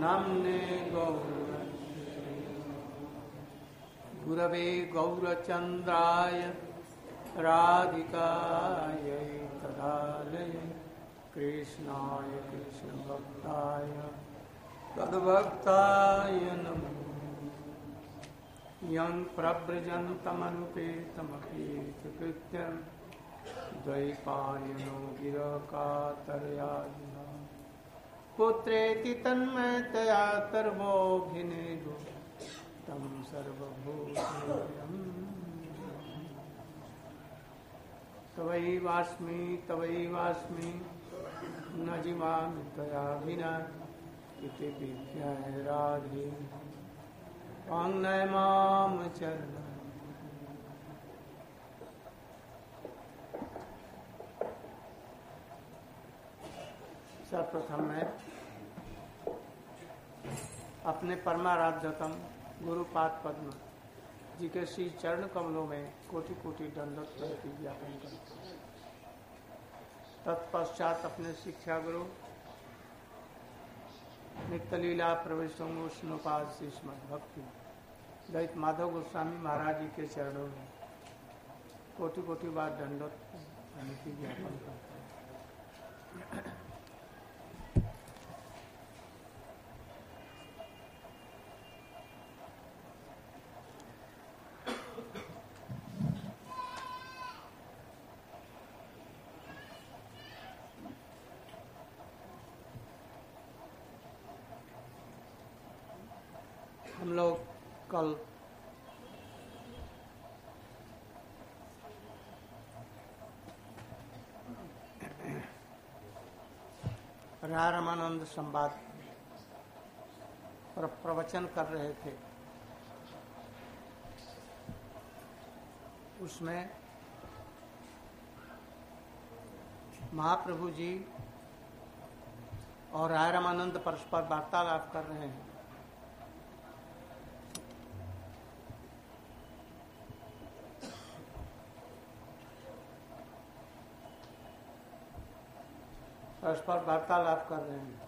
नाम्ने गुरवे गौरचन्द्राय राधिकायै तदालये कृष्णाय कृष्णभक्ताय तद्भक्ताय नमो यं प्रव्रजन्तमनुपेतमपेतकृत्यं द्वैपायनो गिरकातर्यायिना पुत्रेति तन्मयतया सर्वोऽभिनेदो तं सर्वभूतेयं तवैवास्मि न जीवामि त्वया विना इति विज्ञाय राधे वाङ्मय मां चरण। सर्वप्रथम मैं अपने परमाराध्यतम गुरुपाद पद्म जी के श्री चरण कमलों में कोटि कोटि दंडवत प्रति ज्ञापन करता हूं। तत्पश्चात अपने शिक्षा गुरु नित्य लीला प्रवेशों विष्णुपाद श्रीमद् भक्ति दैत माधव गोस्वामी महाराज जी के चरणों में कोटि कोटि बार दंडवत की ज्ञापन करता हूं। हम लोग कल रामानंद संवाद पर प्रवचन कर रहे थे। उसमें महाप्रभु जी और रामानंद परस्पर वार्तालाप कर रहे हैं। परस्पर वार्तालाप कर रहे हैं,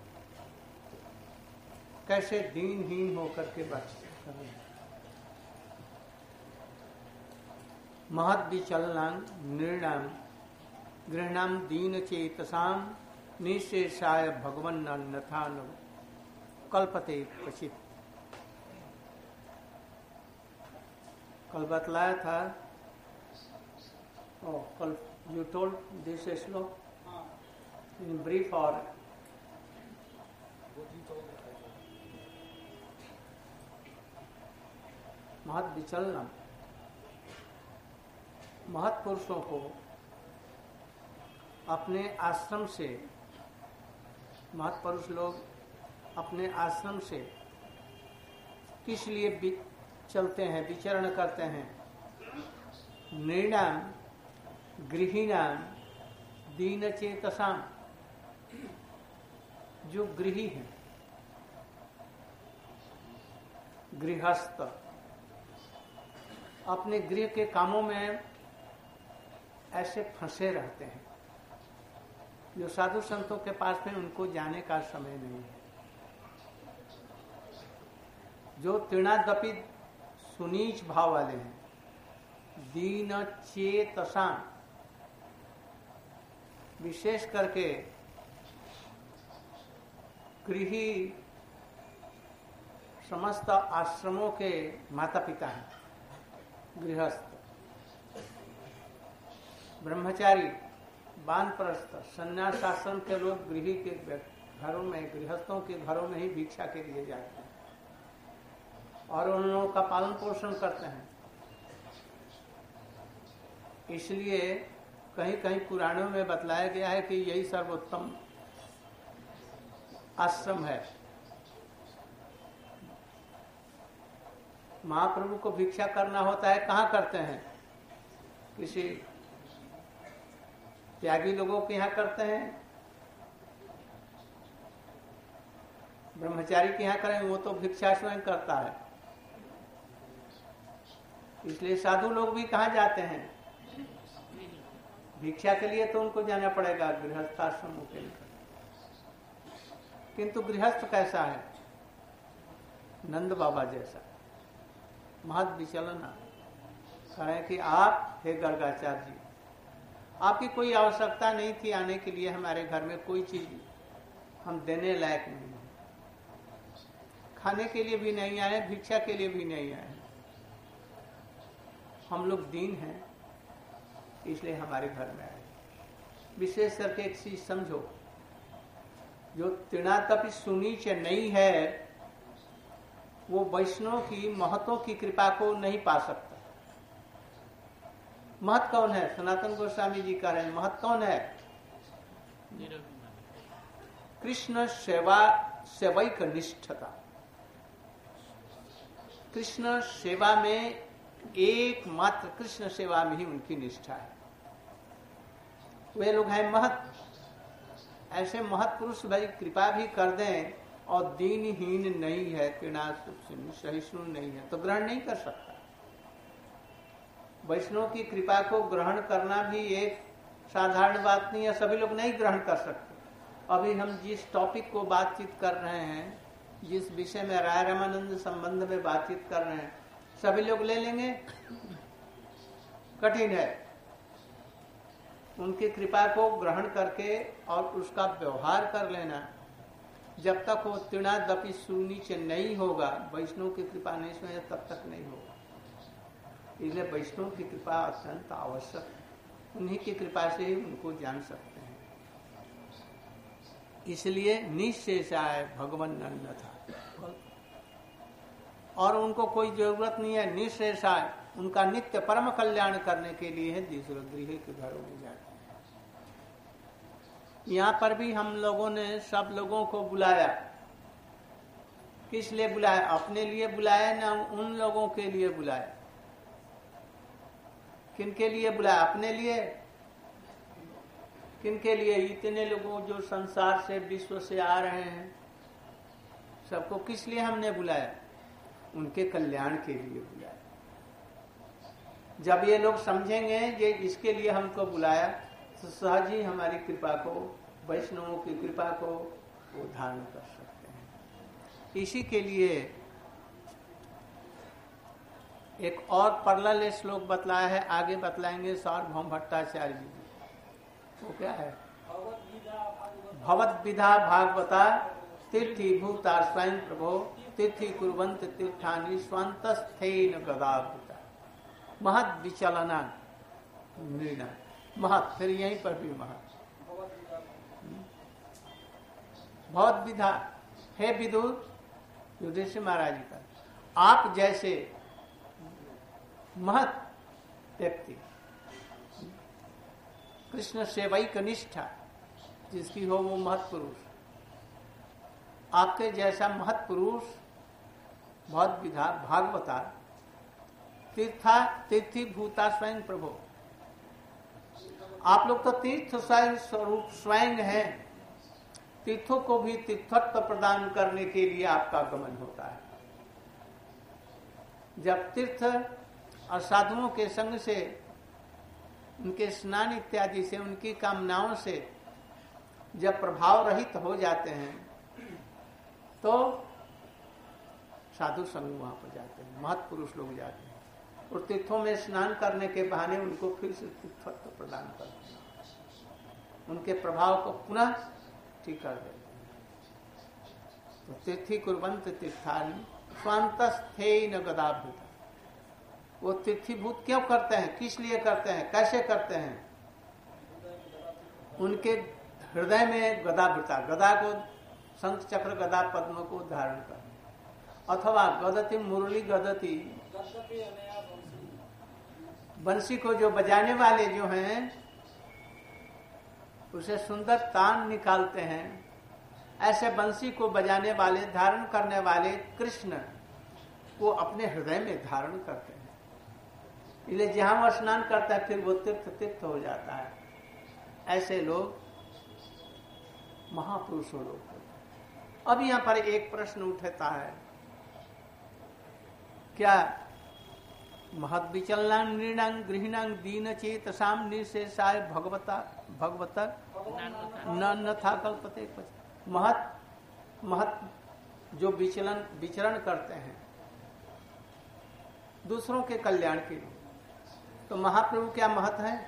कैसे दीनहीन होकर के बात कर रहे हैं। महद विचलनां निर्णाम गृहणाम दीन चेतसाम निशेषाय भगवन्नथा न कल्पते क्वचित। कल बतलाया था, कल you told this shloka in brief or महत विचलनम, महत पुरुषों को अपने आश्रम से, महत पुरुष लोग अपने आश्रम से किस लिए चलते हैं, विचरण करते हैं। निर्णाम गृहिणाम दीन चेतसाम, जो गृही है, गृहस्थ, अपने गृह के कामों में ऐसे फंसे रहते हैं, जो साधु संतों के पास में उनको जाने का समय नहीं है। जो तृणादपि सुनीच भाव वाले हैं, दीन चेतसाम, विशेष करके गृही समस्त आश्रमों के माता पिता हैं। गृहस्थ, ब्रह्मचारी, वानप्रस्थ, संन्यास आश्रम के लोग गृही के घरों में, गृहस्थों के घरों में ही भिक्षा के लिए जाते हैं और उन लोगों का पालन पोषण करते हैं। इसलिए कहीं कहीं पुराणों में बतलाया गया है कि यही सर्वोत्तम आश्रम है। महाप्रभु को भिक्षा करना होता है, कहाँ करते हैं? किसी त्यागी लोगों के यहाँ करते हैं, ब्रह्मचारी के यहाँ करें, वो तो भिक्षा स्वयं करता है। इसलिए साधु लोग भी कहाँ जाते हैं? भिक्षा के लिए तो उनको जाना पड़ेगा गृहस्थाश्रमों के लिए। किंतु गृहस्थ कैसा है? नंद बाबा जैसा, महद विचलना। कहें कि आप हे गर्गाचार्य जी, आपकी कोई आवश्यकता नहीं थी आने के लिए हमारे घर में, कोई चीज हम देने लायक नहीं है, खाने के लिए भी नहीं आए, भिक्षा के लिए भी नहीं आए, हम लोग दीन हैं इसलिए हमारे घर में आए। विशेष करके एक चीज समझो, जो तृणातपि सुनीच नहीं है वो वैष्णव की महतों की कृपा को नहीं पा सकता। महत कौन है? सनातन गोस्वामी जी कह रहे हैं महत कौन है? कृष्ण सेवैक निष्ठता। कृष्ण सेवा में एकमात्र कृष्ण सेवा में ही उनकी निष्ठा है। वे लोग हैं महत। ऐसे महत पुरुष भाई कृपा भी कर दें और दीनहीन नहीं है, सहिष्णु नहीं है, तो ग्रहण नहीं कर सकता। वैष्णव की कृपा को ग्रहण करना भी एक साधारण बात नहीं है, सभी लोग नहीं ग्रहण कर सकते। अभी हम जिस टॉपिक को बातचीत कर रहे हैं, जिस विषय में राय रामानंद संबंध में बातचीत कर रहे हैं, सभी लोग ले लेंगे? कठिन है। उनकी कृपा को ग्रहण करके और उसका व्यवहार कर लेना, जब तक वो तृणादपि सुनीच नहीं होगा, वैष्णव की कृपा नहीं सुने तब तक नहीं होगा। इसलिए वैष्णव की कृपा अत्यंत आवश्यक है, उन्हीं की कृपा से ही उनको जान सकते हैं। इसलिए निःशेषाय भगवान नंद था और उनको कोई जरूरत नहीं है। निःशेषाय उनका नित्य परम कल्याण करने के लिए है दूसरे गृह के घरों में जाते हैं। यहाँ पर भी हम लोगों ने सब लोगों को बुलाया। किस लिए बुलाया? अपने लिए बुलाया ना उन लोगों के लिए बुलाया? किनके लिए बुलाया? अपने लिए। किनके लिए? इतने लोगों जो संसार से विश्व से आ रहे हैं, सबको किस लिए हमने बुलाया? उनके कल्याण के लिए बुलाया। जब ये लोग समझेंगे कि इसके लिए हमको बुलाया, तो सहज ही हमारी कृपा को, वैष्णवों की कृपा को वो धारण कर सकते हैं। इसी के लिए एक और परलल श्लोक बतलाया है, आगे बतलाएंगे सार्वभौम भट्टाचार्य जी। वो क्या है? भवद विधा भागवता तीर्थी भूता स्वयं प्रभो तीर्थी कुर्वन्त तीर्थानि स्वन्तस्थेन गदाभूता महद विचलना निर्णय। महत, फिर यहीं पर भी महत। बहुत विधा है विदुर युधिष्ठिर महाराज जी का, आप जैसे महत व्यक्ति, कृष्ण सेवैक निष्ठा जिसकी हो वो महत पुरुष, आपके जैसा महत पुरुष बहुत विधा भागवता तीर्थी भूता स्वयं प्रभो। आप लोग तो तीर्थ स्वरूप स्वयं हैं, तीर्थों को भी तीर्थत्व प्रदान करने के लिए आपका गमन होता है। जब तीर्थ और साधुओं के संग से, उनके स्नान इत्यादि से, उनकी कामनाओं से जब प्रभाव रहित हो जाते हैं तो साधु संग वहां पर जाते हैं, महत पुरुष लोग जाते हैं और तीर्थों में स्नान करने के बहाने उनको फिर से तीर्थत्व प्रदान करते हैं, उनके प्रभाव को पुनः ठीक कर देते हैं। तो तीर्थी कुर्वन्त तीर्थानि स्वान्तस्थेन गदाभूता। वो तीर्थीभूत क्यों करते हैं, किस लिए करते हैं, कैसे करते हैं? उनके हृदय में गदाभूता, गदा को शंख चक्र गदा पद्म को धारण करना, अथवा गदति मुरली गदति, बंसी को जो बजाने वाले जो हैं उसे सुंदर तान निकालते हैं, ऐसे बंसी को बजाने वाले, धारण करने वाले कृष्ण को अपने हृदय में धारण करते हैं। इसलिए जहां वह स्नान करता है फिर वो तीर्थ हो जाता है। ऐसे लोग महापुरुषों लोग। अब यहां पर एक प्रश्न उठता है, क्या महद विचलना नृणांग गृहिणांग दीन चेतसाम निर्शेषाय भगवता न था कल्पते। महत महत जो विचरण करते हैं दूसरों के कल्याण के लिए, तो महाप्रभु क्या महत है?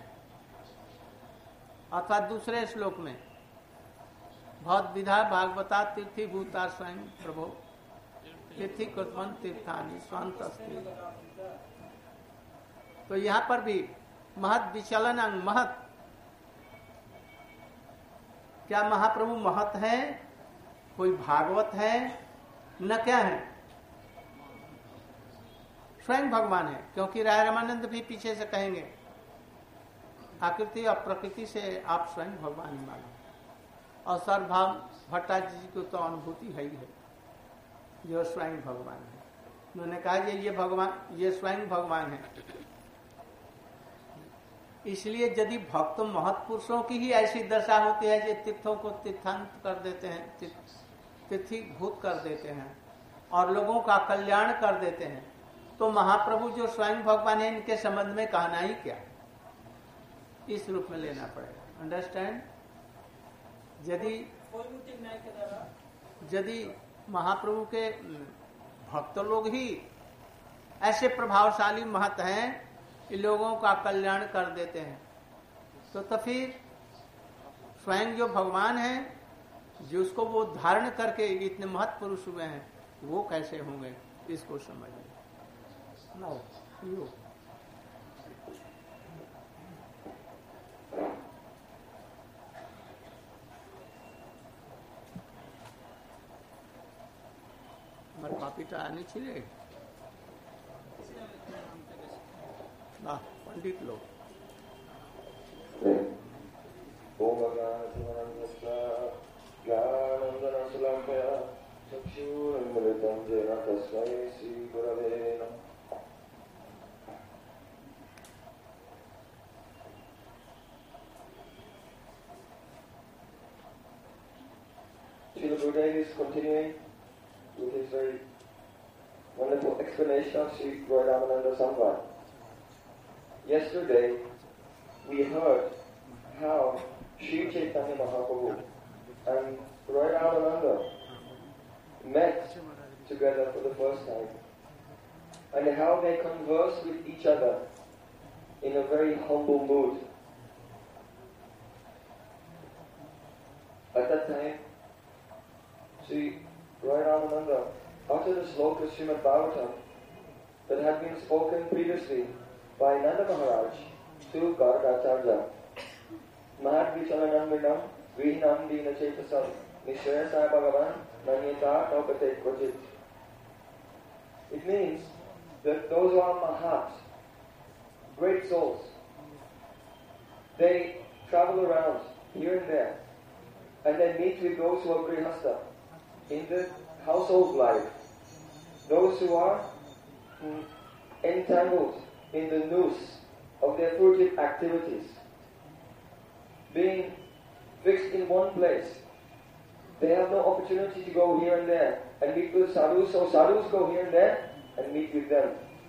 अर्थात दूसरे श्लोक में बहुत विधा भागवता तीर्थी भूता स्वयं प्रभो तीर्थी कृतवन तीर्थानी स्वांत अस्ति। तो यहां पर भी महत विचलन अंग महत, क्या महाप्रभु महत है? कोई भागवत है? न क्या है? स्वयं भगवान है, क्योंकि राय रामानंद भी पीछे से कहेंगे आकृति और प्रकृति से आप स्वयं भगवान ही मानो। और सर्वभाव भट्टाचार्य जी को तो अनुभूति है ही है, जो स्वयं भगवान है। उन्होंने कहा ये भगवान, ये स्वयं भगवान है। इसलिए यदि भक्त महत्पुरुषों की ही ऐसी दशा होती है जो तीर्थों को तीर्थांत कर देते हैं, तीर्थीभूत कर देते हैं और लोगों का कल्याण कर देते हैं, तो महाप्रभु जो स्वयं भगवान है इनके संबंध में कहना ही क्या? इस रूप में लेना पड़ेगा। अंडरस्टैंड? यदि महाप्रभु के भक्त लोग ही ऐसे प्रभावशाली महत हैं, लोगों का कल्याण कर देते हैं, तो फिर स्वयं जो भगवान है, जिसको वो धारण करके इतने महत् पुरुष हुए हैं, वो कैसे होंगे? इसको समझिए। नो यू আমার কপিটা আনেছিলে না पंडित लोग। Srila Gurudev is continuing with his very wonderful explanation of Sri Gaura Ramananda Samvad. Yesterday, we heard how Sri Chaitanya Mahaprabhu and Roy Ramananda met together for the first time, and how they conversed with each other in a very humble mood. At that time, Sri Roy Ramananda uttered a sloka Srimad Bhagavatam that had been spoken previously by Nanda Maharaj to Garadacharya. Mahad Vichalanam Vihinam Dina Chetasam Nishraya Sai Bhagavan Nanyata Kaupate Kvachit. It means that those who are Mahats, great souls, they travel around here and there, and they meet with those who are Grihastha in the household life, those who are entangled in the noose of their fruitive activities, being fixed in one place. They have no opportunity to go here and there and meet with sadhus, so sadhus go here and there and meet with them.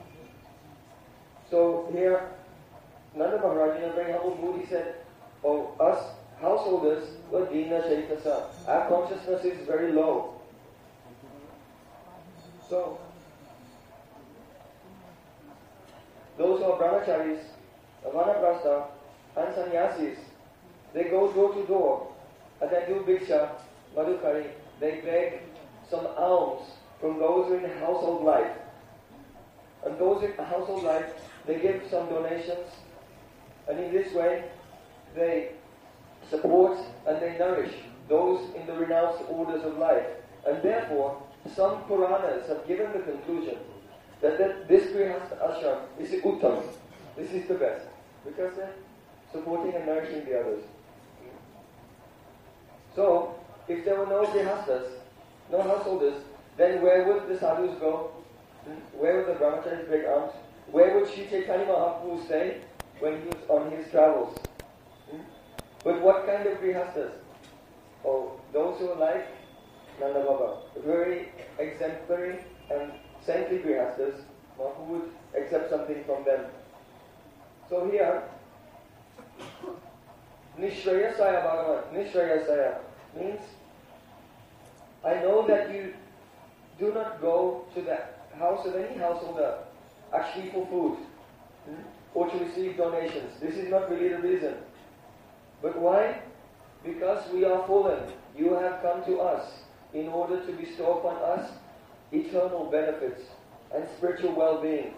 So here, Nanda Maharaj in a very humble mood, he said, "Oh, us householders, we're Dina Chaitasa. Our consciousness is very low. So, those who are brahmacharis, vanaprastha, and sannyasis, they go door to door and they do bhiksha, madhukari, they beg some alms from those who are in household life. And those in household life, they give some donations, and in this way, they support and they nourish those in the renounced orders of life. And therefore, some Puranas have given the conclusion that this Grihastha ashram is the uttam. This is the best, because they're supporting and nourishing the others. So, if there were no Grihasthas, no householders, then where would the sadhus go? Where would the brahmacharis beg alms? Where would Sri Chaitanya Mahaprabhu stay when he was on his travels? But what kind of Grihasthas? Oh, those who are like Nanda Baba, very exemplary and saintly Grihasthas, who would accept something from them. So here, Nishrayasaya Bhagavan, Nishrayasaya means I know that you do not go to the house of any householder actually for food or to receive donations. This is not really the reason. But why? Because we are fallen. You have come to us in order to bestow upon us eternal benefits and spiritual well-being.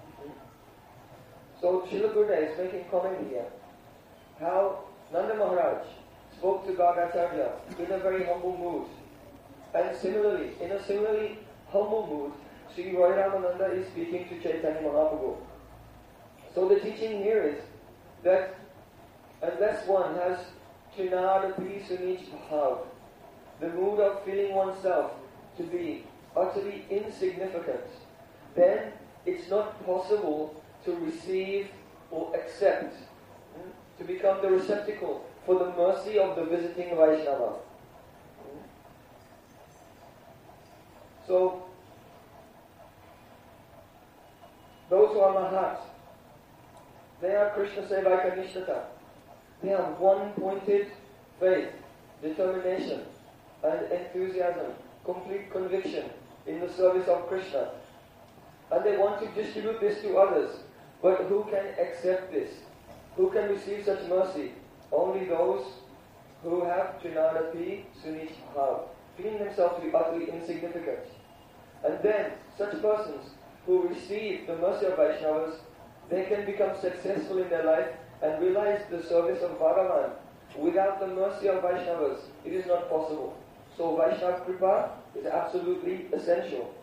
So Srila Gurudev is making comment here how Nanda Maharaj spoke to Gargacharya in a very humble mood. And similarly, in a similarly humble mood, Sri Roy Ramananda is speaking to Chaitanya Mahaprabhu. So the teaching here is that unless one has Trinadapi Sunich Bhav, the mood of feeling oneself to be utterly insignificant, then it's not possible to receive or accept, to become the receptacle for the mercy of the visiting Vaishnava. So, those who are Mahat, they are Krishna Sevaka Nishtata. They have one-pointed faith, determination, and enthusiasm, complete conviction in the service of Krishna. And they want to distribute this to others. But who can accept this? Who can receive such mercy? Only those who have Trinadapi Sunich Bhav, feeling themselves to be utterly insignificant. And then, such persons who receive the mercy of Vaishnavas, they can become successful in their life and realize the service of Bhagavan. Without the mercy of Vaishnavas, it is not possible. So Vaishnava Kripa is absolutely essential.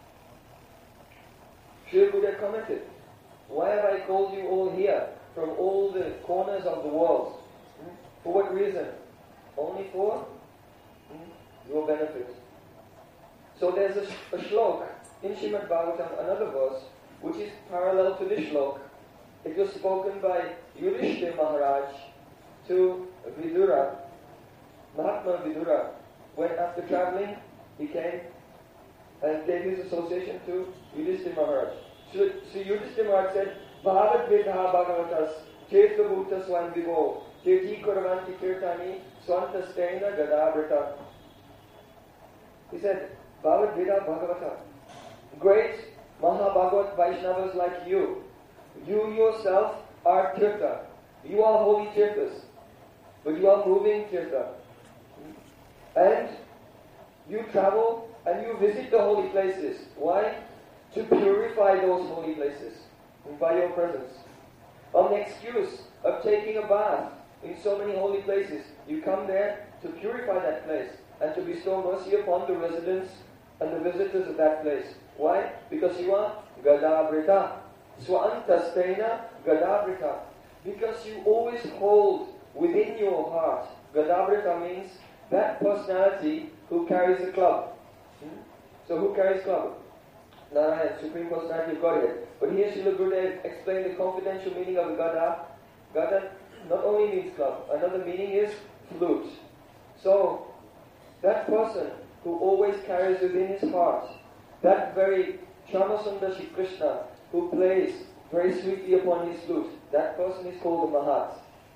Srila Gurudev commented, why have I called you all here from all the corners of the world? For what reason? Only for your benefit. So there's a shlok in Srimad Bhagavatam, another verse, which is parallel to this shlok. It was spoken by Yudhishthira Maharaj to Vidura, Mahatma Vidura, when after traveling he came and gave his association to Yudhishthira Maharaj. So Yudhishthira Maharaj said, Bhavat Vidha Bhagavatas Tirtha Bhuta Swan Vivo Tirthi Kuravanti Tirthani Swanta Stena Gadabrata. He said, Bhavat Vidha Bhagavata, great Mahabhagavat Vaishnavas like you yourself are Tirtha. You are holy Tirthas, but you are moving Tirtha. And you travel and you visit the holy places. Why? To purify those holy places by your presence. On the excuse of taking a bath in so many holy places, you come there to purify that place and to bestow mercy upon the residents and the visitors of that place. Why? Because you are Gadabrita. Swantasthena Gadabrita. Because you always hold within your heart. Gadabrita means that personality who carries a club. So who carries club? Narayan, Supreme Personality of Godhead. But here Srila Gurudev explained the confidential meaning of Gada. Gada not only means club, another meaning is flute. So, that person who always carries within his heart that very Chamasundar Shri Krishna who plays very sweetly upon his flute, that person is called a Mahat.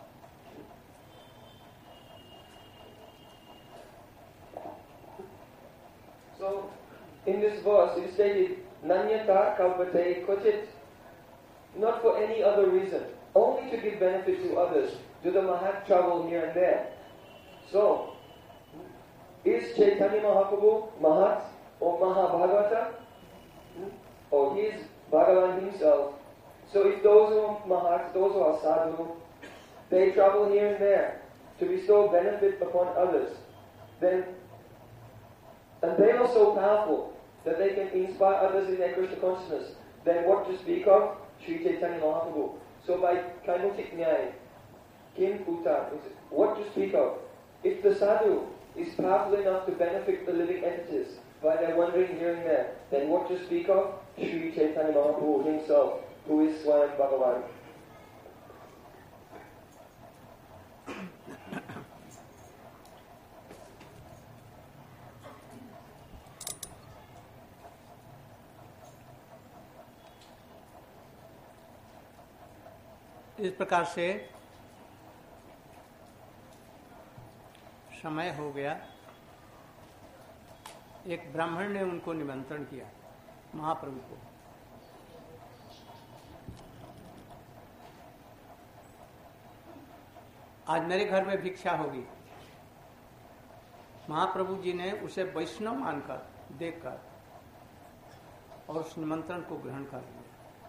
So, in this verse it is stated, Nanyata kalpate kochit, not for any other reason, only to give benefit to others, do the Mahat travel here and there. So, is Chaitanya Mahaprabhu Mahat or Mahabhagavata? Or he is Bhagavan himself. So if those who are Mahat, those who are Sadhu, they travel here and there to bestow benefit upon others, then, and they are so powerful that they can inspire others in their Krishna consciousness, then what to speak of? Sri Chaitanya Mahaprabhu. So by Kaimutik Nyaya, Kim Puta, what to speak of? If the Sadhu is powerful enough to benefit the living entities by their wandering here and there, then what to speak of? Sri Chaitanya Mahaprabhu himself, who is Swayam Bhagavan. इस प्रकार से समय हो गया। एक ब्राह्मण ने उनको निमंत्रण किया, महाप्रभु को। आज मेरे घर में भिक्षा होगी। महाप्रभु जी ने उसे वैष्णव मानकर, देखकर और उस निमंत्रण को ग्रहण कर लिया।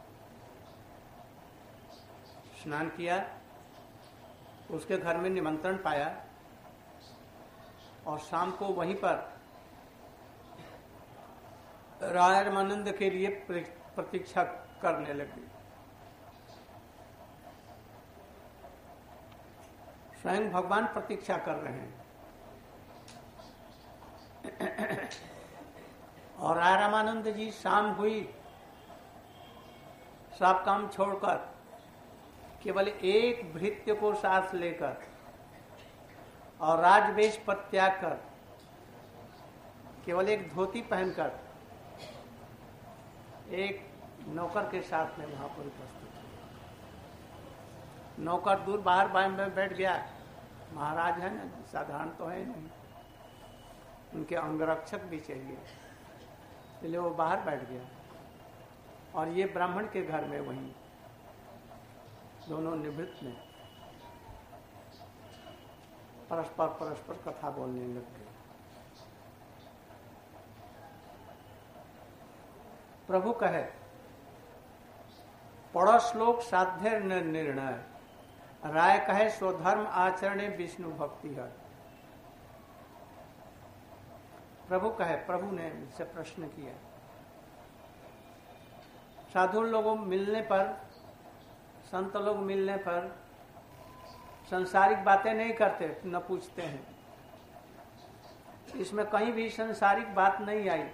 स्नान किया, उसके घर में निमंत्रण पाया और शाम को वहीं पर रामानंद के लिए प्रतीक्षा करने लगी। स्वयं भगवान प्रतीक्षा कर रहे हैं और रामानंद जी शाम हुई, सब काम छोड़कर केवल एक भृत्य को साथ लेकर और राजवेश पर त्याग कर केवल एक धोती पहनकर एक नौकर के साथ में वहां पर उपस्थित हुए। नौकर दूर बाहर में बैठ गया। महाराज है ना, साधारण तो है नहीं, उनके अंगरक्षक भी चाहिए, इसलिए वो बाहर बैठ गया। और ये ब्राह्मण के घर में वहीं दोनों निवृत्त में परस्पर कथा बोलने लग गए। प्रभु कहे, पढ़ो श्लोक साध्य निर्णय, राय कहे स्वधर्म आचरणे विष्णु भक्ति है। प्रभु कहे, प्रभु ने मुझसे प्रश्न किया, साधु लोगों मिलने पर, संत लोग मिलने पर संसारिक बातें नहीं करते, न पूछते हैं। इसमें कहीं भी संसारिक बात नहीं आई।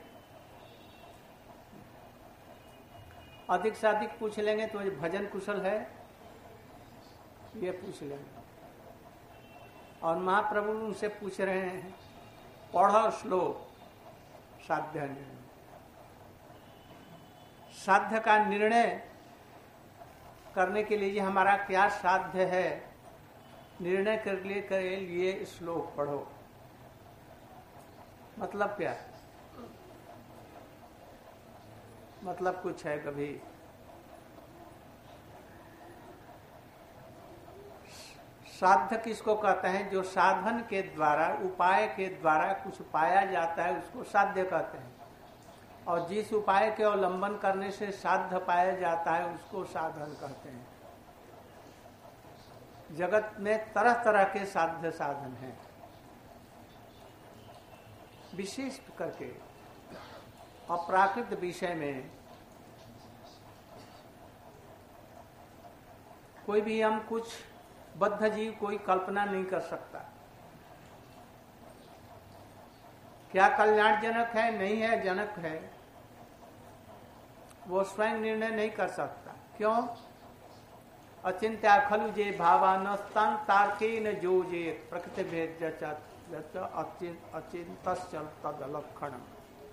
अधिक से अधिक पूछ लेंगे तो भजन कुशल है, ये पूछ लेंगे। और महाप्रभु उनसे पूछ रहे हैं, पढ़ो श्लोक साध्य निर्णय। साध्य का निर्णय करने के लिए हमारा क्या साध्य है, निर्णय कर लिए श्लोक पढ़ो। मतलब क्या? मतलब कुछ है कभी? साध्य किसको कहते हैं? जो साधन के द्वारा, उपाय के द्वारा कुछ पाया जाता है, उसको साध्य कहते हैं। और जिस उपाय के अवलंबन करने से साध्य पाया जाता है, उसको साधन कहते हैं। जगत में तरह तरह के साध्य साधन हैं। विशेष करके अपराकृत विषय में कोई भी हम कुछ बद्ध जीव कोई कल्पना नहीं कर सकता। क्या कल्याणजनक है, नहीं है, जनक है, वो स्वयं निर्णय नहीं कर सकता। क्यों? अचिंत्या खलु जे भावानस्तान तार्केन जो जे प्रकृति भेद अचिंतश्च तदलक्षणम्।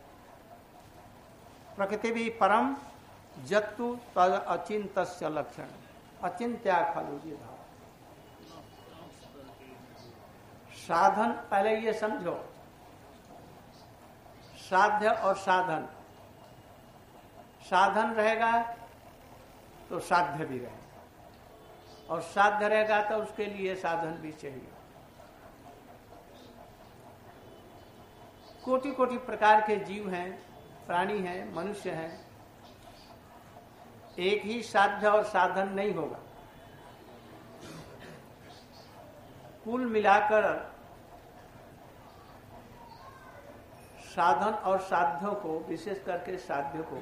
प्रकृति भी परम जत्तु तद अचिंतश्च लक्षण। अचिंत्या खलु जे भाव। साधन, पहले ये समझो, साध्य और साधन। साधन रहेगा तो साध्य भी रहेगा, और साध्य रहेगा तो उसके लिए साधन भी चाहिए। कोटि कोटि प्रकार के जीव हैं, प्राणी हैं, मनुष्य हैं। एक ही साध्य और साधन नहीं होगा। कुल मिलाकर साधन और साध्यों को, विशेष करके साध्य को,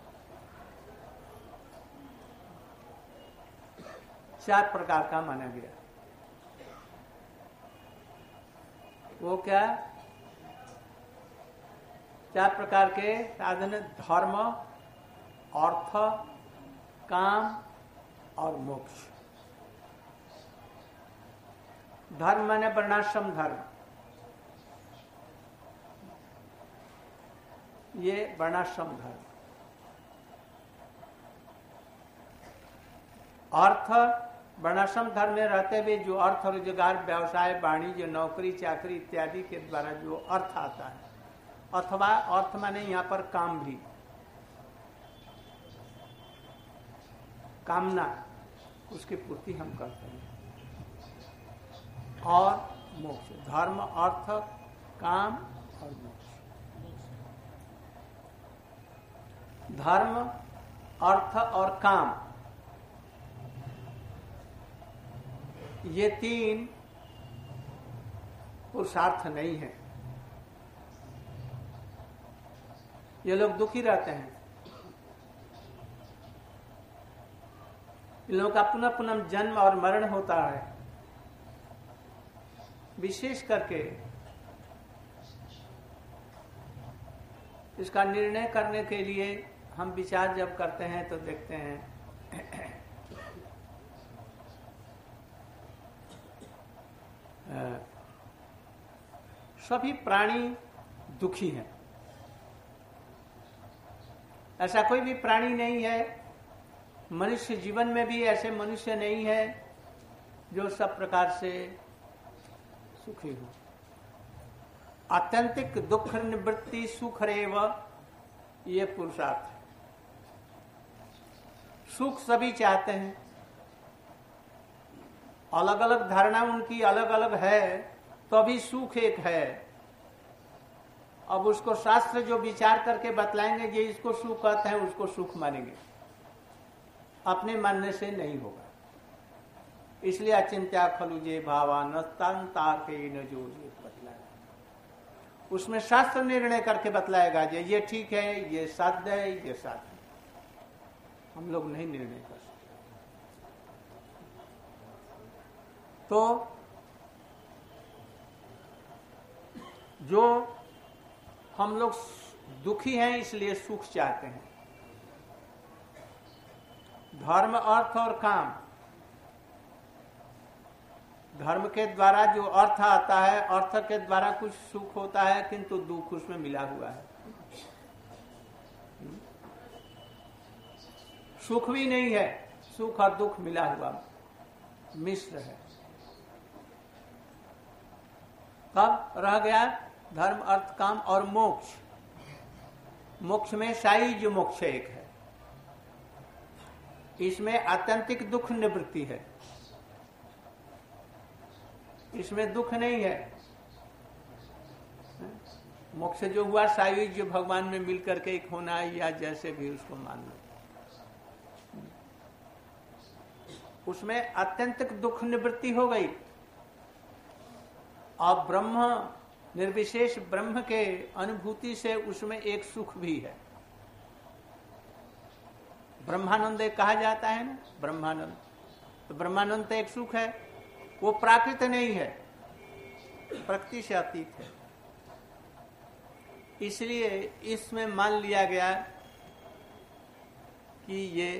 चार प्रकार का माना गया। वो क्या? चार प्रकार के साधन: धर्म, अर्थ, काम और मोक्ष। धर्म माने वर्णाश्रम धर्म, ये वर्णाश्रम धर्म। अर्थ, वर्णाश्रम धर्म में रहते हुए जो अर्थ, रोजगार, व्यवसाय, वाणिज्य, नौकरी, चाकरी इत्यादि के द्वारा जो अर्थ आता है, अथवा अर्थ माने यहां पर काम भी, कामना उसकी पूर्ति हम करते हैं। और मोक्ष, धर्म अर्थ काम और मोक्ष। धर्म अर्थ और काम, ये तीन पुरुषार्थ नहीं है। ये लोग दुखी रहते हैं। इन लोगों का पुनः पुनः जन्म और मरण होता है। विशेष करके इसका निर्णय करने के लिए हम विचार जब करते हैं तो देखते हैं सभी प्राणी दुखी हैं। ऐसा कोई भी प्राणी नहीं है, मनुष्य जीवन में भी ऐसे मनुष्य नहीं है जो सब प्रकार से सुखी हो। आत्यंतिक दुख निवृत्ति सुख रेव, ये पुरुषार्थ है। सुख सभी चाहते हैं, अलग अलग धारणा उनकी अलग अलग है, तो अभी सुख एक है। अब उसको शास्त्र जो विचार करके बतलाएंगे ये इसको सुख कहते हैं, उसको सुख मानेंगे, अपने मानने से नहीं होगा। इसलिए अचिंत्या खलु जे भावा नस्तांतार्के न जो बतलाएगा, उसमें शास्त्र निर्णय करके बतलाएगा ये ठीक है, ये साध्य है, ये साध्य है। हम लोग नहीं निर्णय कर सकते। तो जो हम लोग दुखी हैं इसलिए सुख चाहते हैं। धर्म अर्थ और काम, धर्म के द्वारा जो अर्थ आता है, अर्थ के द्वारा कुछ सुख होता है, किंतु दुख उसमें मिला हुआ है। सुख भी नहीं है, सुख और दुख मिला हुआ मिश्र है। तब रह गया धर्म अर्थ काम और मोक्ष। मोक्ष में साईज मोक्ष एक है, इसमें आत्यंतिक दुख निवृत्ति है, इसमें दुख नहीं है। मोक्ष जो हुआ साईज जो भगवान में मिलकर के एक होना है, या जैसे भी उसको मान लो, उसमें आत्यंतिक दुख निवृत्ति हो गई। और ब्रह्म निर्विशेष ब्रह्म के अनुभूति से उसमें एक सुख भी है। ब्रह्मानंद कहा जाता है ना, ब्रह्मानंद, तो ब्रह्मानंद तो एक सुख है, वो प्राकृत नहीं है, प्रकृति से अतीत है। इसलिए इसमें मान लिया गया कि ये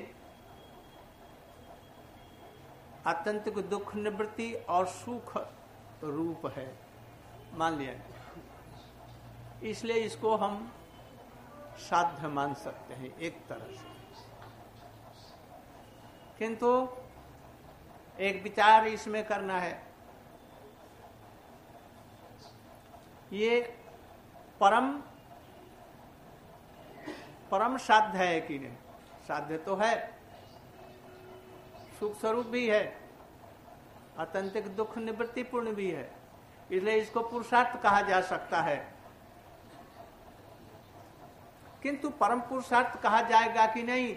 आत्यंतिक दुख निवृत्ति और सुख रूप है, मान लिया गया। इसलिए इसको हम साध्य मान सकते हैं एक तरह से। किंतु एक विचार इसमें करना है, ये परम साध्य है कि नहीं? साध्य तो है, सुख स्वरूप भी है, आत्यंतिक दुख निवृत्ति पूर्ण भी है, इसलिए इसको पुरुषार्थ कहा जा सकता है। किंतु परम पुरुषार्थ कहा जाएगा कि नहीं?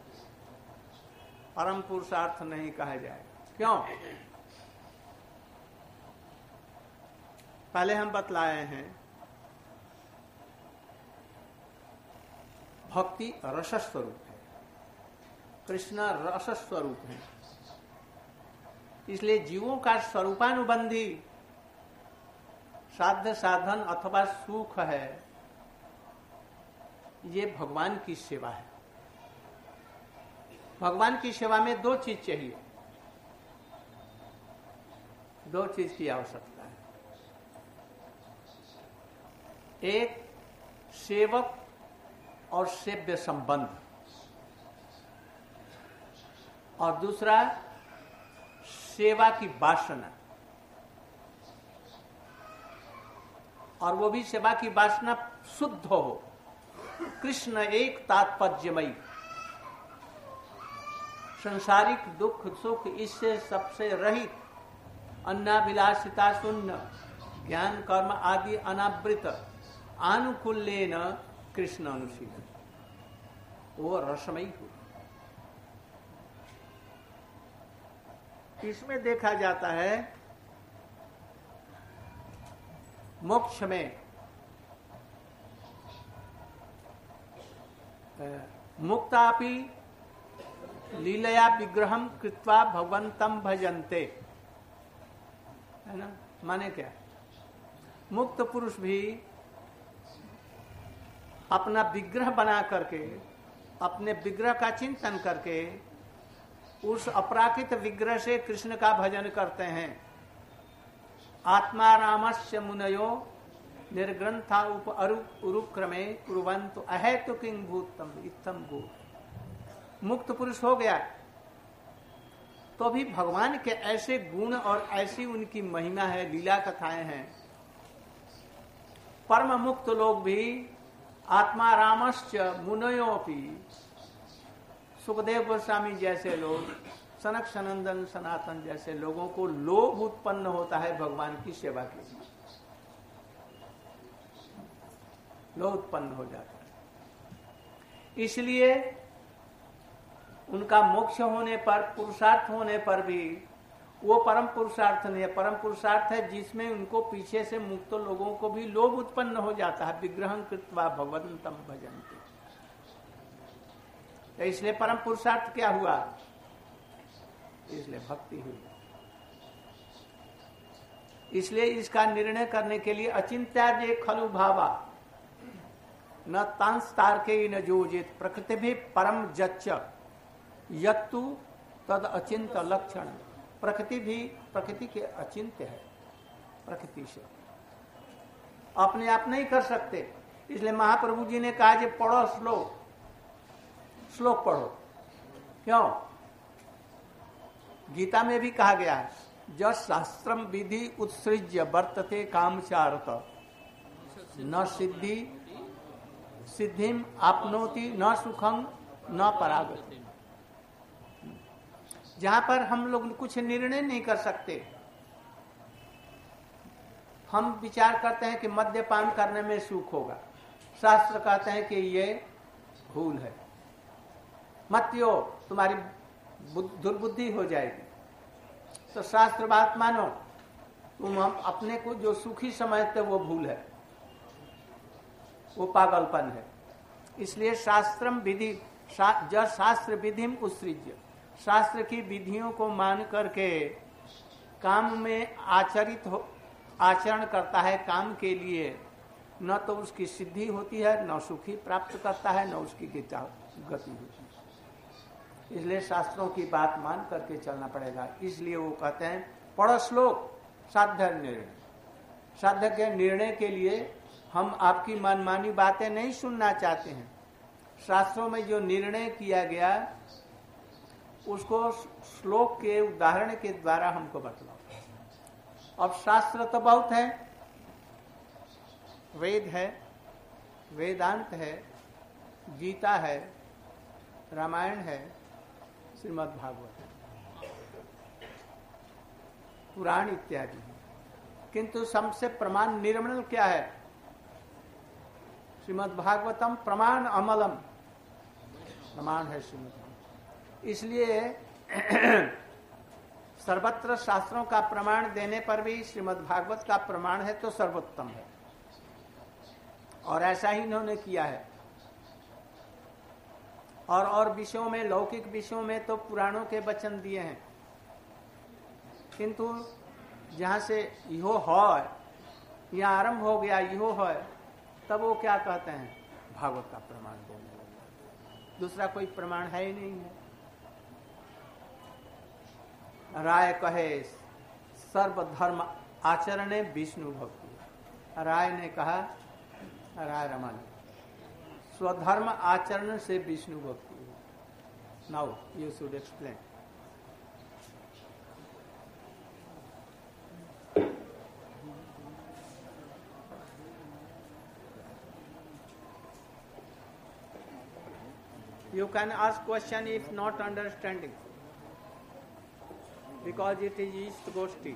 परम पुरुषार्थ नहीं कहा जाएगा। क्यों? पहले हम बतलाए हैं, भक्ति रस स्वरूप है, कृष्ण रस स्वरूप है। इसलिए जीवों का स्वरूपानुबंधी साध्य साधन अथवा सुख है, ये भगवान की सेवा है। भगवान की सेवा में दो चीज चाहिए, दो चीज की आवश्यकता है। एक सेवक और सेव्य संबंध, और दूसरा सेवा की वासना। और वो भी सेवा की वासना शुद्ध हो। कृष्ण एक तात्पर्यमयी, संसारिक दुख सुख इससे सबसे रहित, अन्नाभिलाषिता शून्य, ज्ञान कर्म आदि अनावृत, आनुकूल्येन कृष्ण अनुशीलन, वो रसमयी हो। इसमें देखा जाता है मोक्ष में मुक्तापि लीलया विग्रहम कृत्वा भगवंतम भजन्ते, है ना। माने क्या, मुक्त पुरुष भी अपना विग्रह बना करके, अपने विग्रह का चिंतन करके उस अपराकृत विग्रह से कृष्ण का भजन करते हैं। आत्मा रामस्य मुनयो निर्ग्रंथा उरुक्रमे कुर्वन्तु अहेतु किंग भूतम इत्थम भूत। मुक्त पुरुष हो गया तो भी भगवान के ऐसे गुण और ऐसी उनकी महिमा है, लीला कथाएं हैं। परम मुक्त लोग भी आत्मा रामस्य मुनयोपि, सुखदेव गोस्वामी जैसे लोग, सनक सनंदन सनातन जैसे लोगों को लोभ उत्पन्न होता है भगवान की सेवा के लिए, लोभ उत्पन्न हो जाता है। इसलिए उनका मोक्ष होने पर, पुरुषार्थ होने पर भी वो परम पुरुषार्थ नहीं है। परम पुरुषार्थ है जिसमें उनको पीछे से मुक्त लोगों को भी लोभ उत्पन्न हो जाता है। विग्रहं कृत्वा भगवंतम भजन्ते, तो इसलिए परम पुरुषार्थ क्या हुआ, इसलिए भक्ति हुई। इसलिए इसका निर्णय करने के लिए अचिंत्यादि खलु भावा न तांस तारके न जोजित प्रकृति भी परम जच्च यत्तु तद अचिंत लक्षण। प्रकृति भी प्रकृति के अचिंत्य है, प्रकृति से अपने आप नहीं कर सकते। इसलिए महाप्रभु जी ने कहा कि पढ़ो श्लोक पढ़ो। क्यों? गीता में भी कहा गया है, जब शास्त्रम विधि उत्सृज्य वर्तते कामचारत न सिद्धिम आपनोति न सुखं न परागति। जहां पर हम लोग कुछ निर्णय नहीं कर सकते, हम विचार करते हैं कि मद्यपान करने में सुख होगा, शास्त्र कहते हैं कि ये भूल है, मत पियो तुम्हारी दुर्बुद्धि हो जाएगी। तो शास्त्र बात मानो, तुम हम अपने को जो सुखी समझते वो भूल है, वो पागलपन है। इसलिए शास्त्रम विधि जब शास्त्र विधिम उत्सृज्य, शास्त्र की विधियों को मान करके काम में आचरण करता है काम के लिए, न तो उसकी सिद्धि होती है, न सुखी प्राप्त करता है, न उसकी गति होती है। इसलिए शास्त्रों की बात मान करके चलना पड़ेगा। इसलिए वो कहते हैं पढ़ो श्लोक साध्य निर्णय। साध्य के निर्णय के लिए हम आपकी मनमानी बातें नहीं सुनना चाहते हैं। शास्त्रों में जो निर्णय किया गया उसको श्लोक के उदाहरण के द्वारा हमको बतलाओ। अब शास्त्र तो बहुत है, वेद है, वेदांत है, गीता है, रामायण है, श्रीमद् भागवत है, पुराण इत्यादि है। किंतु सबसे प्रमाण निर्मल क्या है? श्रीमद् भागवतम प्रमाण अमलम, प्रमाण है श्रीमद् भागवत। इसलिए सर्वत्र शास्त्रों का प्रमाण देने पर भी श्रीमद् भागवत का प्रमाण है तो सर्वोत्तम है, और ऐसा ही इन्होंने किया है। और विषयों में, लौकिक विषयों में तो पुराणों के वचन दिए हैं, किंतु जहां से इहो है, यहाँ आरंभ हो गया इहो है, तब वो क्या कहते हैं? भागवत का प्रमाण देने लगे। दूसरा कोई प्रमाण है ही नहीं है। राय कहे सर्वधर्म आचरणे विष्णु भक्ति। राय ने कहा, राय रमन, स्वधर्म आचरण से विष्णु भक्ति। Now you should explain. You can ask question if not understanding, because it is East Goshti.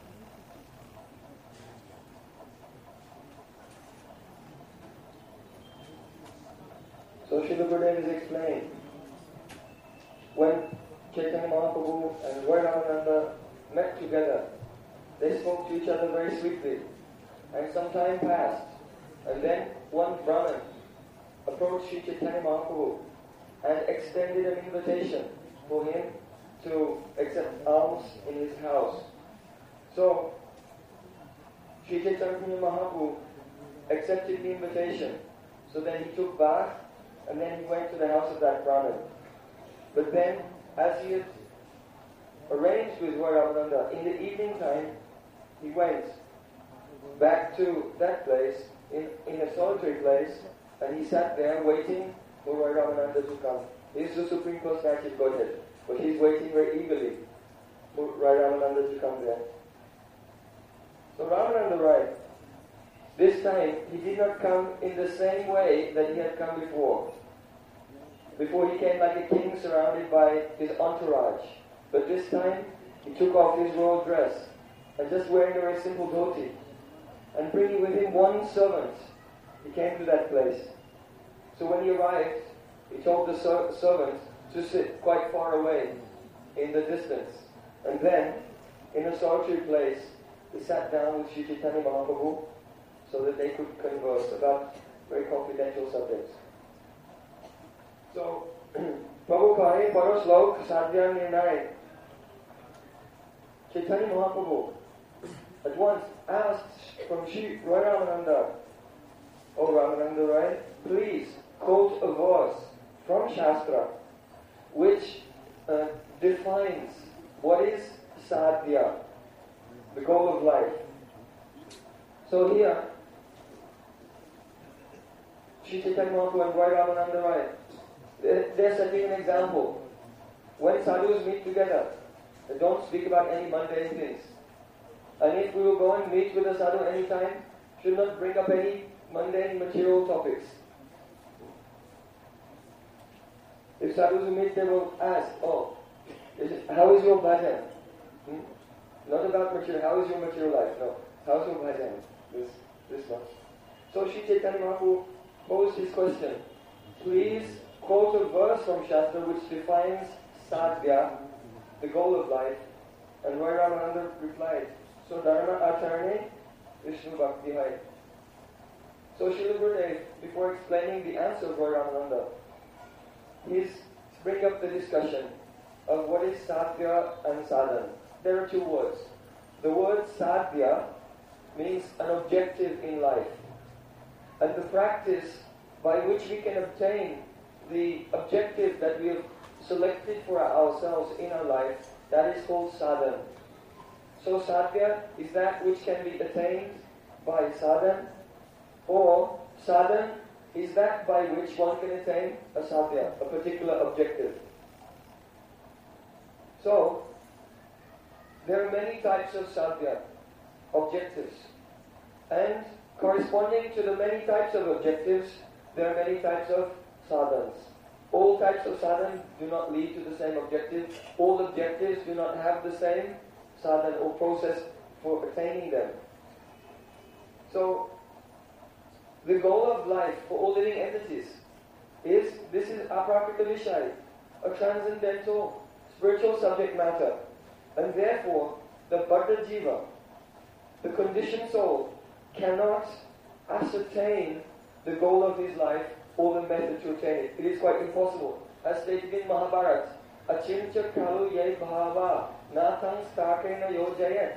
So Srila Gurudev is explaining, when Chaitanya Mahaprabhu and Roy Ramananda met together, they spoke to each other very sweetly, and some time passed, and then one Brahmin approached Sri Chaitanya Mahaprabhu and extended an invitation for him to accept alms in his house. So Sri Chaitanya Mahaprabhu accepted the invitation. So then he took bath, and then he went to the house of that Brahmin. But then, as he had arranged with Roy Ramananda, in the evening time, he went back to that place, in a solitary place, and he sat there waiting for Roy Ramananda to come. He is the Supreme Personality of Godhead, but he is waiting very eagerly for Roy Ramananda to come there. So Ramananda Rai, this time, he did not come in the same way that he had come before. Before he came like a king surrounded by his entourage. But this time, he took off his royal dress and just wearing a very simple dhoti and bringing with him one servant, he came to that place. So when he arrived, he told the servant to sit quite far away in the distance. And then, in a solitary place, he sat down with Sri Chaitanya Mahaprabhu so that they could converse about very confidential subjects. So, Prabhupada, Paraslok, Sadhya Nirnay, Chaitanya Mahaprabhu at once asked from Sri Roy Ramananda, "Oh Ramananda Rai, please quote a verse from Shastra which defines what is sadhya, the goal of life." So here, Sri Chaitanya Mahaprabhu and Roy Ramananda Rai, they're setting an example. When sadhus meet together, they don't speak about any mundane things. And if we will go and meet with a sadhu anytime, should not bring up any mundane material topics. If sadhus will meet, they will ask, "Oh, how is your bhajan?" Not about material, how is your material life? No, how is your bhajan? This much. So Sri Chaitanya Mahaprabhu posed his question. Please quote a verse from Shastra which defines sadhya, the goal of life. And Roy Ramananda replied, "So Dharma Acharane Vishnu Bhakti Hai." So Srila Gurudev, before explaining the answer of Roy Ramananda, he's bring up the discussion of what is sadhya and sadhan. There are two words. The word sadhya means an objective in life. And the practice by which we can obtain the objective that we have selected for ourselves in our life, that is called sadhan. So sadhya is that which can be attained by sadhan, or sadhan is that by which one can attain a sadhya, a particular objective. So, there are many types of sadhya, objectives. And corresponding to the many types of objectives, there are many types of sadhans. All types of sadhan do not lead to the same objective. All objectives do not have the same sadhan or process for attaining them. So, the goal of life for all living entities is Aprakita Vishaya, a transcendental spiritual subject matter. And therefore, the Bhatta Jiva, the conditioned soul, cannot ascertain the goal of his life or the method to attain it. It is quite impossible. As stated in Mahabharata, Achimcha kalu ye bhava natang stakena yojayat.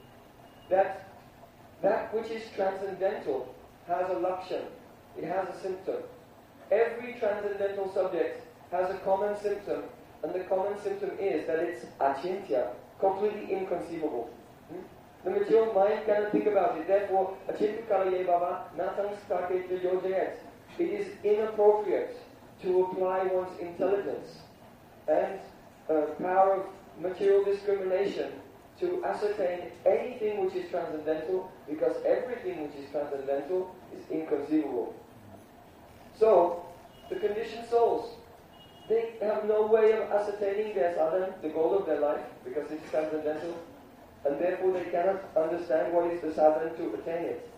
That which is transcendental has a lakshan, it has a symptom. Every transcendental subject has a common symptom, and the common symptom is that it's achintya, completely inconceivable. The material mind cannot think about it. Therefore, achintya kalaye baba natang staketa yojayat. It is inappropriate to apply one's intelligence and power of material discrimination to ascertain anything which is transcendental, because everything which is transcendental is inconceivable. So, the conditioned souls, they have no way of ascertaining their sadhana, the goal of their life, because it's transcendental, and therefore they cannot understand what is the sadhana to attain it.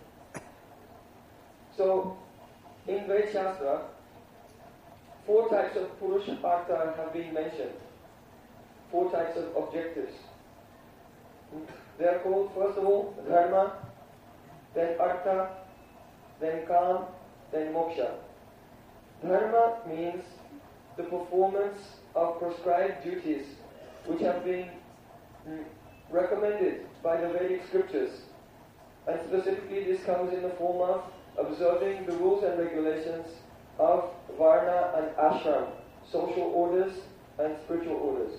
So, in Veda Shastra, 4 types of Purushartha have been mentioned. 4 types of objectives. They are called, first of all, Dharma, then Artha, then Kam, then Moksha. Dharma means the performance of prescribed duties which have been recommended by the Vedic scriptures. And specifically this comes in the form of observing the rules and regulations of Varna and Ashram, social orders and spiritual orders.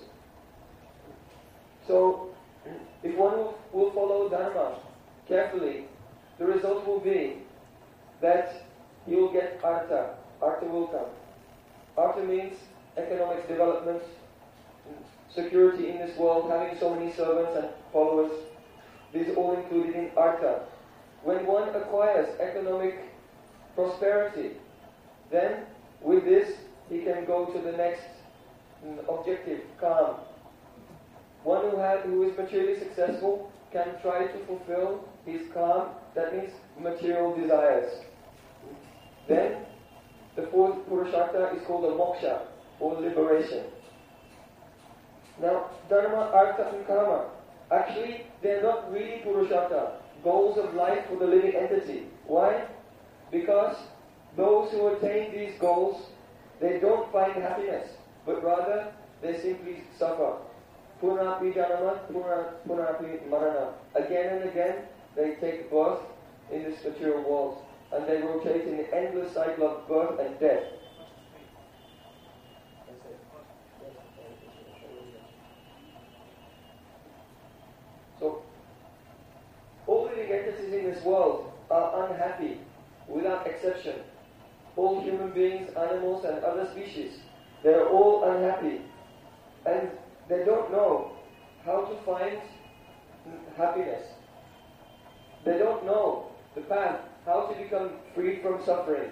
So, if one will follow Dharma carefully, the result will be that he will get Artha. Artha will come. Artha means economic development, security in this world, having so many servants and followers. These are all included in Artha. When one acquires economic prosperity, then with this he can go to the next objective, Kam. One who is materially successful can try to fulfill his Kam, that means material desires. Then the 4th Purushartha is called a Moksha, or liberation. Now, Dharma, Artha and Kama, actually they are not really Purushartha, goals of life for the living entity. Why? Because those who attain these goals, they don't find happiness, but rather they simply suffer. Punapi janama, punapi marana. Again and again, they take birth in this material world, and they rotate in the endless cycle of birth and death. So, all living entities in this world are unhappy, without exception. All human beings, animals and other species, they are all unhappy. And they don't know how to find happiness. They don't know the path, how to become free from suffering.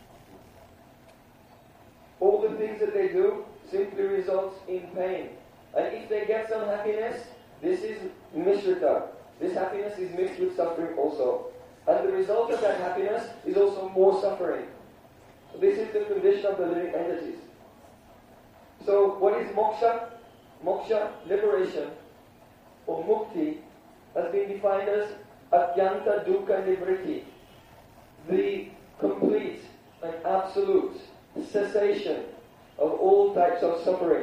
All the things that they do simply results in pain. And if they get some happiness, this is mishrita. This happiness is mixed with suffering also. And the result of that happiness is also more suffering. So this is the condition of the living entities. So what is moksha? Moksha, liberation, or mukti, has been defined as atyanta dukkha nivriti, the complete and absolute cessation of all types of suffering.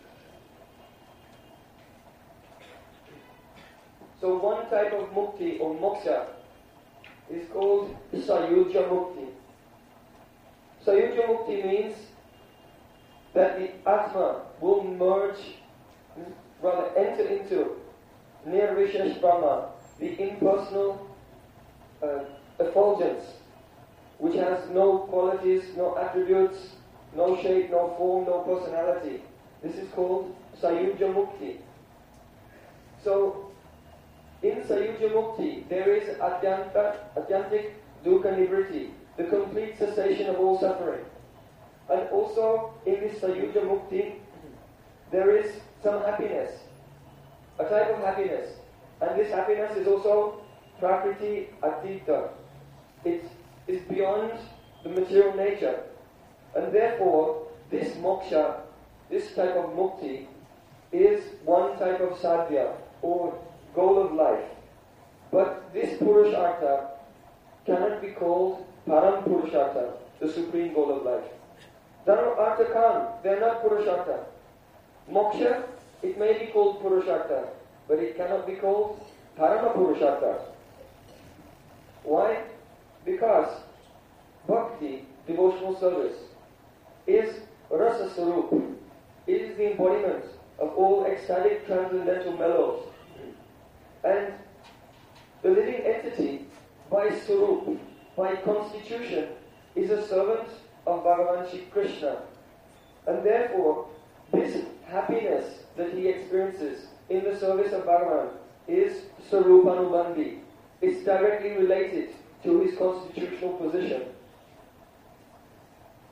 So one type of mukti or moksha is called sayujya mukti. Sayujya mukti means that the Atma will merge, rather enter into Nirvishesh Brahma, the impersonal effulgence, which has no qualities, no attributes, no shape, no form, no personality. This is called Sayujya Mukti. So, in Sayujya Mukti, there is Atyantik Dukkha Nivriti, the complete cessation of all suffering. And also, in this Sayujya Mukti, there is some happiness, a type of happiness. And this happiness is also Prakriti Atita. It is beyond the material nature. And therefore, this moksha, this type of mukti, is one type of sadhya, or goal of life. But this Purushartha cannot be called Param Purushartha, the supreme goal of life. Dharma, Artha, Kam, they are not Purushartha. Moksha, it may be called Purushartha, but it cannot be called Parama Purushartha. Why? Because bhakti, devotional service, is rasa sarup. It is the embodiment of all ecstatic transcendental mellows. And the living entity, by sarup, by constitution, is a servant of Bhagavan Shri Krishna. And therefore, this happiness that he experiences in the service of Bhagavan is Sarupanubandhi. It's directly related to his constitutional position.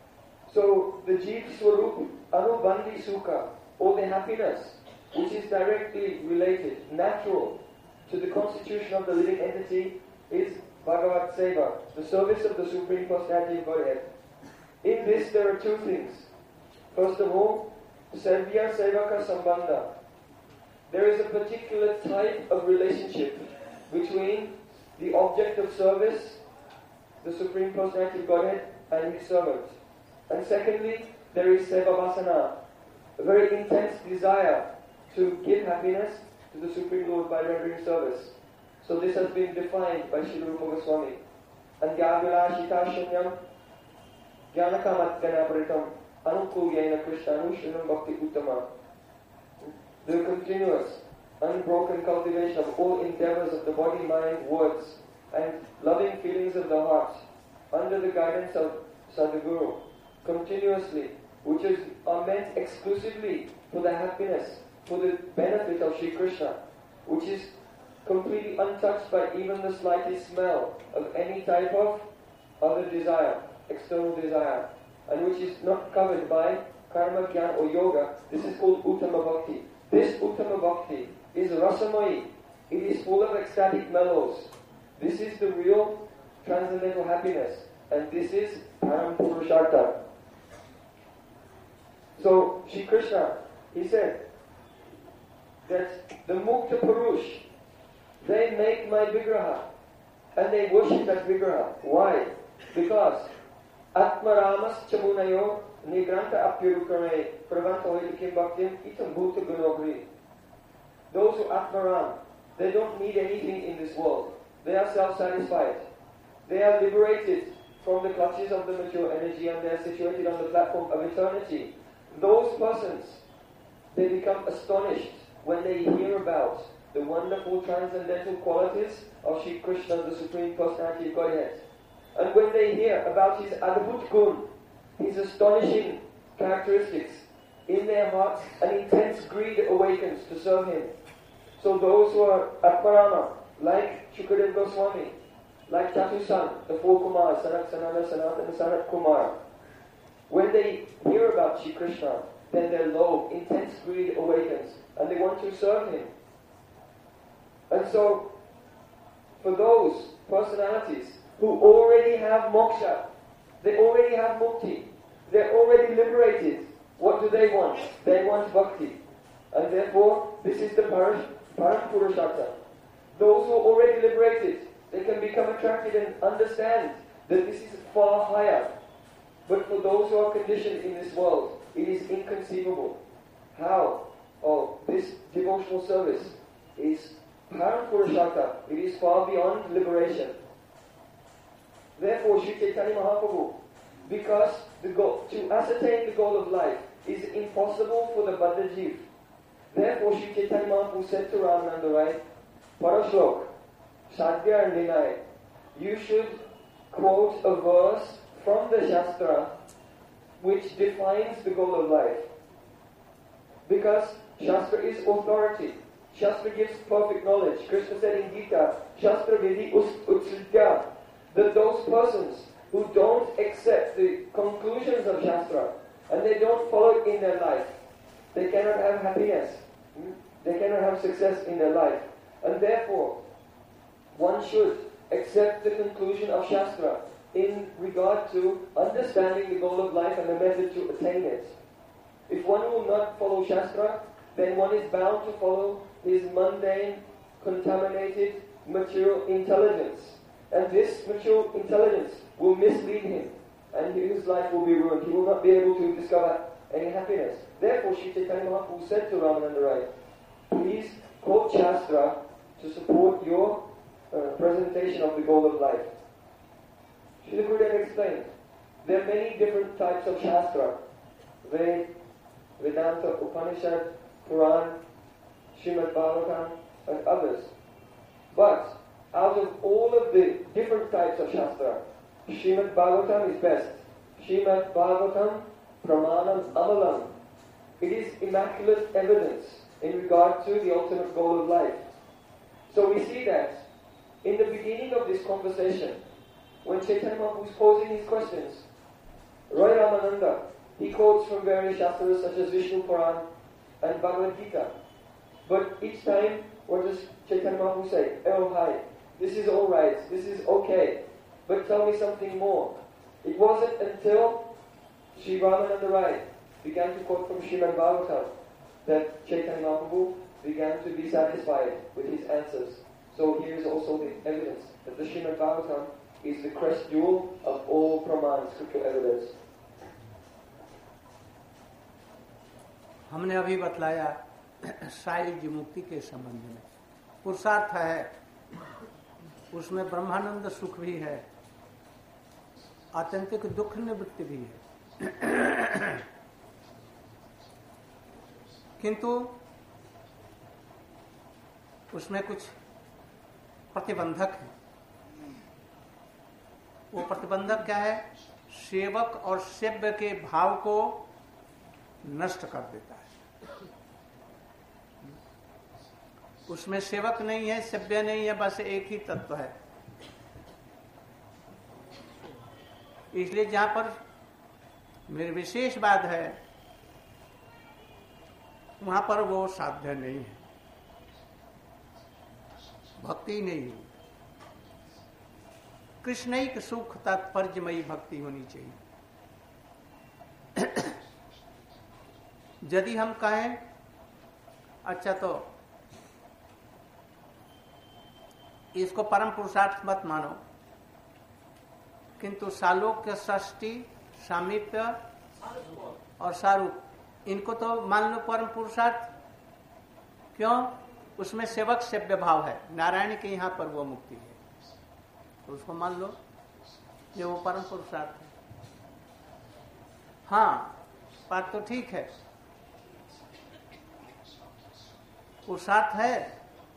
So the Jeev Swarup Anubandhi Sukha, or the happiness, which is directly related, natural, to the constitution of the living entity, is Bhagavat Seva, the service of the Supreme Personality of Godhead. In this there are two things. First of all, Sevya Sevaka Sambandha. There is a particular type of relationship between the object of service, the Supreme Personality of Godhead, and his servant. And secondly, there is Seva Vasana, a very intense desire to give happiness to the Supreme Lord by rendering service. So this has been defined by Srila Rupa Goswami. Andhyavila Shita Jnanakamat Ganaparitam Anukulyena Krishna Anushanam Bhakti Uttama. The continuous, unbroken cultivation of all endeavors of the body, mind, words, and loving feelings of the heart, under the guidance of Sadhguru, continuously, which are meant exclusively for the happiness, for the benefit of Sri Krishna, which is completely untouched by even the slightest smell of any type of other desire, external desire, and which is not covered by karma, jnana or yoga. This is called Uttama Bhakti. This Uttama Bhakti is rasamai. It is full of ecstatic mellows. This is the real transcendental happiness, and this is Param Purushartha. So, Shri Krishna, he said that the Mukta Purush, they make my Vigraha, and they worship that Vigraha. Why? Because Atmaramas Chamunayo Nigranta Apyurukame Pravanto Kim Bhaktim Itam Bhuta Gunogri. Those who Atmaram, they don't need anything in this world. They are self-satisfied. They are liberated from the clutches of the mature energy, and they are situated on the platform of eternity. Those persons, they become astonished when they hear about the wonderful transcendental qualities of Shri Krishna, the Supreme Personality of Godhead. And when they hear about his Adbhut Gun, his astonishing characteristics, in their hearts an intense greed awakens to serve him. So those who are Atmarama, like Shukadev Goswami, like Chatusan, the four Kumars, Sanat, Sananda, Sanat, and Sanat Kumar, when they hear about Shri Krishna, then their low, intense greed awakens, and they want to serve him. And so, for those personalities who already have moksha, they already have mukti, they're already liberated, what do they want? They want bhakti. And therefore, this is the Param Purushartha. Those who are already liberated, they can become attracted and understand that this is far higher. But for those who are conditioned in this world, it is inconceivable. How? Oh, this devotional service is Param Purushartha. It is far beyond liberation. Therefore, Sri Chaitanya Mahaprabhu, because to ascertain the goal of life is impossible for the Baddha Jeev. Therefore, Sri Chaitanya Mahaprabhu said to Ramananda Rai, Parashlok, Sadhya and Vinay, you should quote a verse from the Shastra which defines the goal of life. Because Shastra is authority. Shastra gives perfect knowledge. Krishna said in Gita, Shastra Vidhi Utsritya, that those persons who don't accept the conclusions of Shastra and they don't follow it in their life, they cannot have happiness. They cannot have success in their life. And therefore, one should accept the conclusion of Shastra in regard to understanding the goal of life and the method to attain it. If one will not follow Shastra, then one is bound to follow his mundane, contaminated, material intelligence. And this material intelligence will mislead him, and his life will be ruined. He will not be able to discover any happiness. Therefore, Sri Chaitanya Mahaprabhu said to Ramananda Rai, please quote Shastra to support your presentation of the goal of life. Srila Gurudev explained, there are many different types of Shastra. Vedanta, Upanishad, Quran, Srimad Bhagavatam, and others. But out of all of the different types of Shastra, Srimad Bhagavatam is best. Srimad Bhagavatam Pramanam Amalam. It is immaculate evidence in regard to the ultimate goal of life. So we see that in the beginning of this conversation, when Chaitanya Mahaprabhu was posing his questions, Roy Ramananda, he quotes from various shastras such as Vishnu Puran and Bhagavad Gita. But each time, what does Chaitanya Mahaprabhu say? Oh, hi, this is all right, this is okay, but tell me something more. It wasn't until Sri Ramananda Rai began to quote from Srimad Bhagavatam that Chaitanya Mahaprabhu began to be satisfied with his answers. So here is also the evidence that the Srimad Bhagavatam is the crest jewel of all Praman, scriptural evidence. हमने अभी बतलाया सायुज्य मुक्ति के संबंध में पुरुषार्थ है, उसमें ब्रह्मानंद सुख भी है, आत्यंतिक दुख निवृत्ति भी है, किंतु उसमें कुछ प्रतिबंधक है। वो प्रतिबंधक क्या है? सेवक और सेव्य के भाव को नष्ट कर देता है। उसमें सेवक नहीं है, सेव्य नहीं है, बस एक ही तत्व है। इसलिए जहां पर निर्विशेषवाद है वहां पर वो साध्य नहीं है, भक्ति नहीं है। कृष्णैक सुख तात्पर्यमयी भक्ति होनी चाहिए। यदि हम कहें अच्छा तो इसको परम पुरुषार्थ मत मानो, किंतु सालोक्य, षष्ठी, सामीप्य और सारूप इनको तो मान लो परम पुरुषार्थ। क्यों? उसमें सेवक सेव्य भाव है, नारायण के यहाँ पर वो मुक्ति है, तो उसको मान लो ये वो परम पुरुषार्थ है। हाँ, बात तो ठीक है, पुरुषार्थ है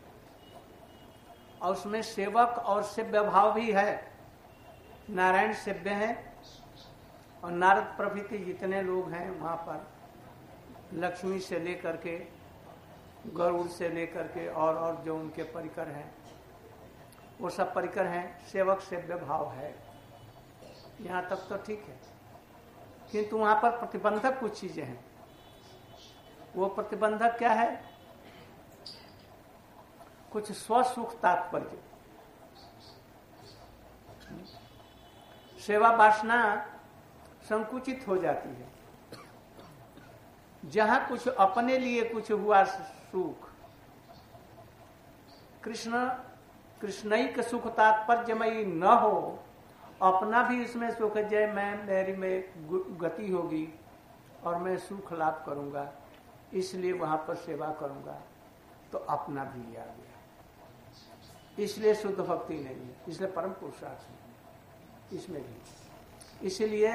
और उसमें सेवक और सेव्य भाव भी है। नारायण सेव्य है और नारद प्रभृति जितने लोग हैं वहां पर, लक्ष्मी से लेकर के गरुड़ से लेकर के और जो उनके परिकर हैं वो सब परिकर हैं, सेवक सेव्य भाव है। यहाँ तक तो ठीक है, किंतु वहां पर प्रतिबंधक कुछ चीजें हैं। वो प्रतिबंधक क्या है? कुछ स्वसुख तात्पर्य, सेवा वासना संकुचित हो जाती है। जहां कुछ अपने लिए कुछ हुआ सुख, कृष्णैक सुख तात्पर्यमयी न हो, अपना भी इसमें सुख है, जय मेरी में गति होगी और मैं सुख लाभ करूंगा, इसलिए वहां पर सेवा करूंगा, तो अपना भी आ गया। इसलिए शुद्ध भक्ति नहीं है, इसलिए परम पुरुषार्थ नहीं इसमें भी। इसलिए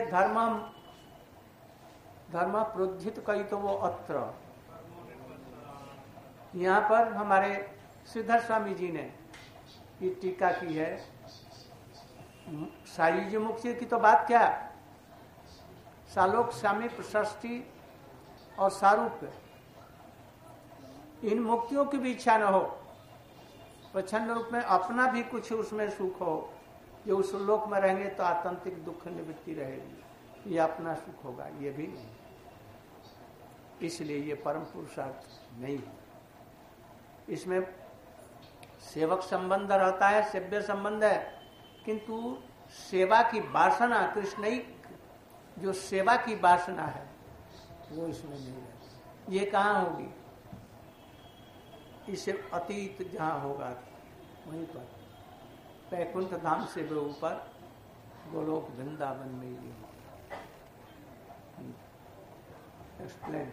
धर्म प्रोद्धित कही तो वो अत्र, यहाँ पर हमारे श्रीधर स्वामी जी ने ये टीका की है। सायुज्य मुक्ति की तो बात क्या, सालोक, सामीप्य, षष्ठी और सारूप्य, इन मुक्तियों की भी इच्छा न हो, प्रच्छन्न रूप में अपना भी कुछ उसमें सुख हो, जो उस लोक में रहेंगे तो आत्यंतिक दुख निवृत्ति रहेगी, ये अपना सुख होगा, ये भी नहीं। इसलिए ये परम पुरुषार्थ नहीं है। इसमें सेवक संबंध रहता है, सेव्य संबंध है, किंतु सेवा की वासना, कृष्णैक जो सेवा की वासना है वो इसमें नहीं है। ये कहाँ होगी? इससे अतीत जहाँ होगा वहीं पर, वैकुंठ धाम से भी ऊपर गोलोक वृंदावन में ही explain.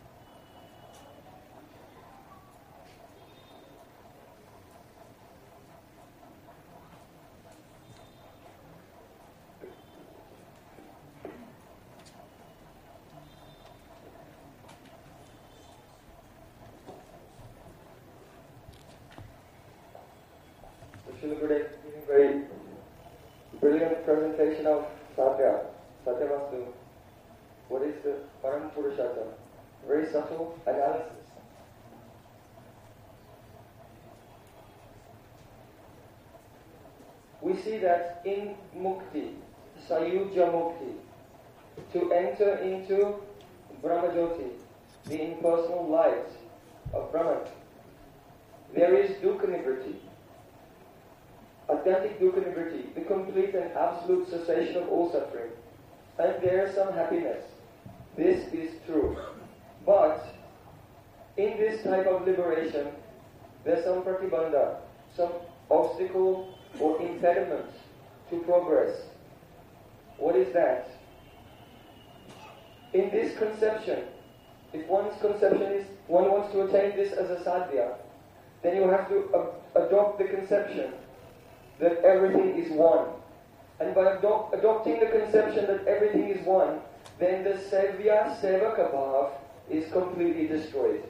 Srila Gurudev giving very brilliant presentation of Satyavastu. What is the Param Purushottam? Very subtle analysis. We see that in Mukti, Sayujya Mukti, to enter into Brahmajyoti, the impersonal light of Brahman. There is dukkha nivriti, authentic dukkha nivriti, the complete and absolute cessation of all suffering. And there is some happiness. This is true. But in this type of liberation, there's some pratibandha, some obstacle or impediment to progress. What is that? In this conception, if one's conception is one wants to attain this as a sadhya, then you have to adopt the conception that everything is one. And by adopting the conception that everything is one, then the sevya sevaka bhav is completely destroyed.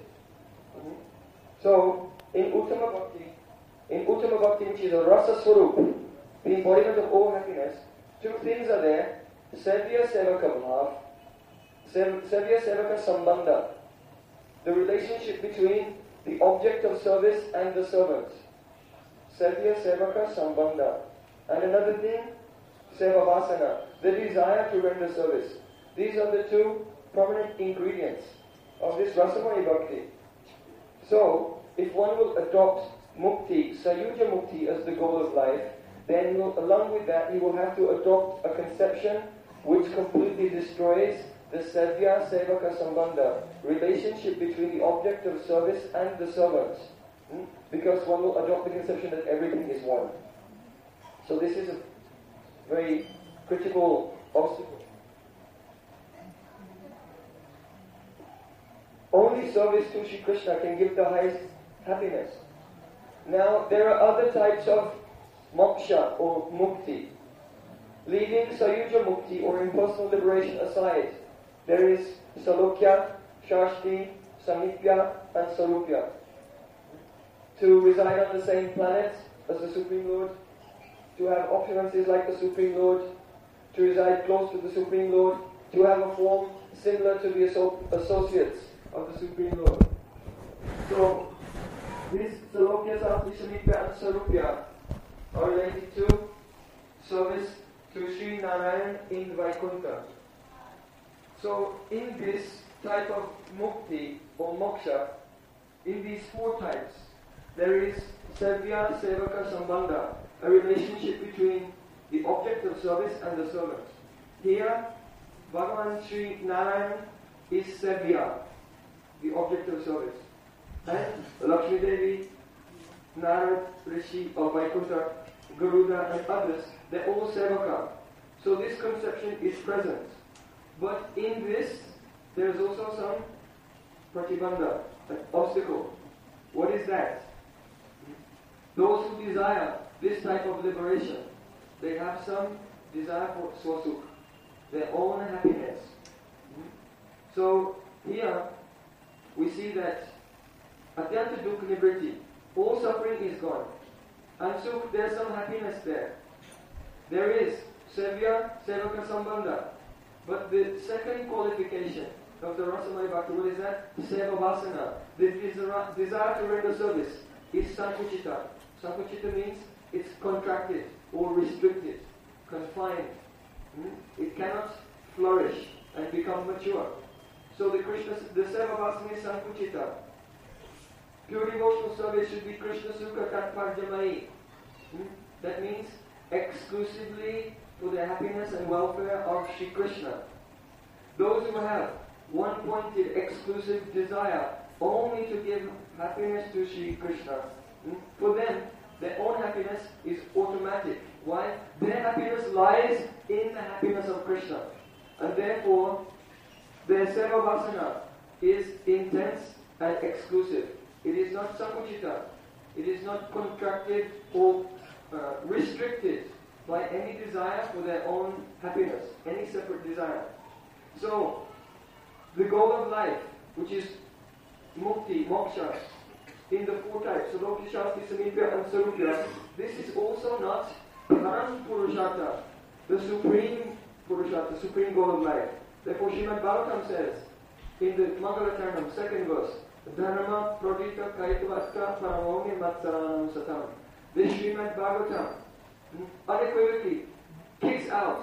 So, in Uttama Bhakti, which is a rasa swarup, the embodiment of all happiness, two things are there: sevya sevaka bhav, sevya sevaka sambandha, the relationship between the object of service and the servant. Sevya sevaka sambandha. And another thing, seva vasana, the desire to render service. These are the two prominent ingredients of this Rasamani Bhakti. So, if one will adopt mukti, sayuja mukti as the goal of life, then along with that, he will have to adopt a conception which completely destroys the sevya sevaka sambandha, relationship between the object of service and the servant. Because one will adopt the conception that everything is one. So this is a very critical obstacle. Only service to Sri Krishna can give the highest happiness. Now, there are other types of moksha or mukti. Leaving sayuja mukti or impersonal liberation aside, there is salokya, shashti, samipya, and sarupya. To reside on the same planet as the Supreme Lord, to have opulences like the Supreme Lord, to reside close to the Supreme Lord, to have a form similar to the associates of the Supreme Lord. So, these Salokya, Shashti, Samipya, and Sarupya are related to service to Sri Narayan in Vaikuntha. So, in this type of mukti or moksha, in these four types, there is sevya sevaka sambandha, a relationship between the object of service and the servant. Here, Bhagavan Sri Narayan is sevya, the object of service. And Lakshmi Devi, Narad, Rishi of Vaikuntha, Garuda and others, they're all sevaka. So this conception is present. But in this, there is also some pratibandha, an obstacle. What is that? Those who desire this type of liberation, they have some desire for swasukh, their own happiness. So here we see that atyanta dukkha nivriti, all suffering is gone. And sukh, there's some happiness there. There is sevya sevaka sambandha. But the second qualification of the Rasamani Bhakti, what is that? Seva vasana, the desire to render service, is sankuchita. Sankuchita means it's contracted or restricted, confined. It cannot flourish and become mature. So the Seva Vasana is sankuchita. Pure devotional service should be Krishna Sukha Tatparjamai. That means exclusively for the happiness and welfare of Sri Krishna. Those who have one-pointed exclusive desire only to give happiness to Sri Krishna, for them, their own happiness is automatic. Why? Their happiness lies in the happiness of Krishna. And therefore, their seva vasana is intense and exclusive. It is not sankuchita. It is not contracted or restricted by any desire for their own happiness, any separate desire. So, the goal of life, which is mukti, moksha, in the four types, Salokya, Shashti, Samipya and Sarupya, this is also not Param Purushartha, the supreme Purushartha, the supreme goal of life. Therefore, Srimad Bhagavatam says, in the Mangalacharanam, second verse, Dharma Pradita Kaitavatta Paramoni Matsaranam Satam. This Srimad Bhagavatam unequivocally kicks out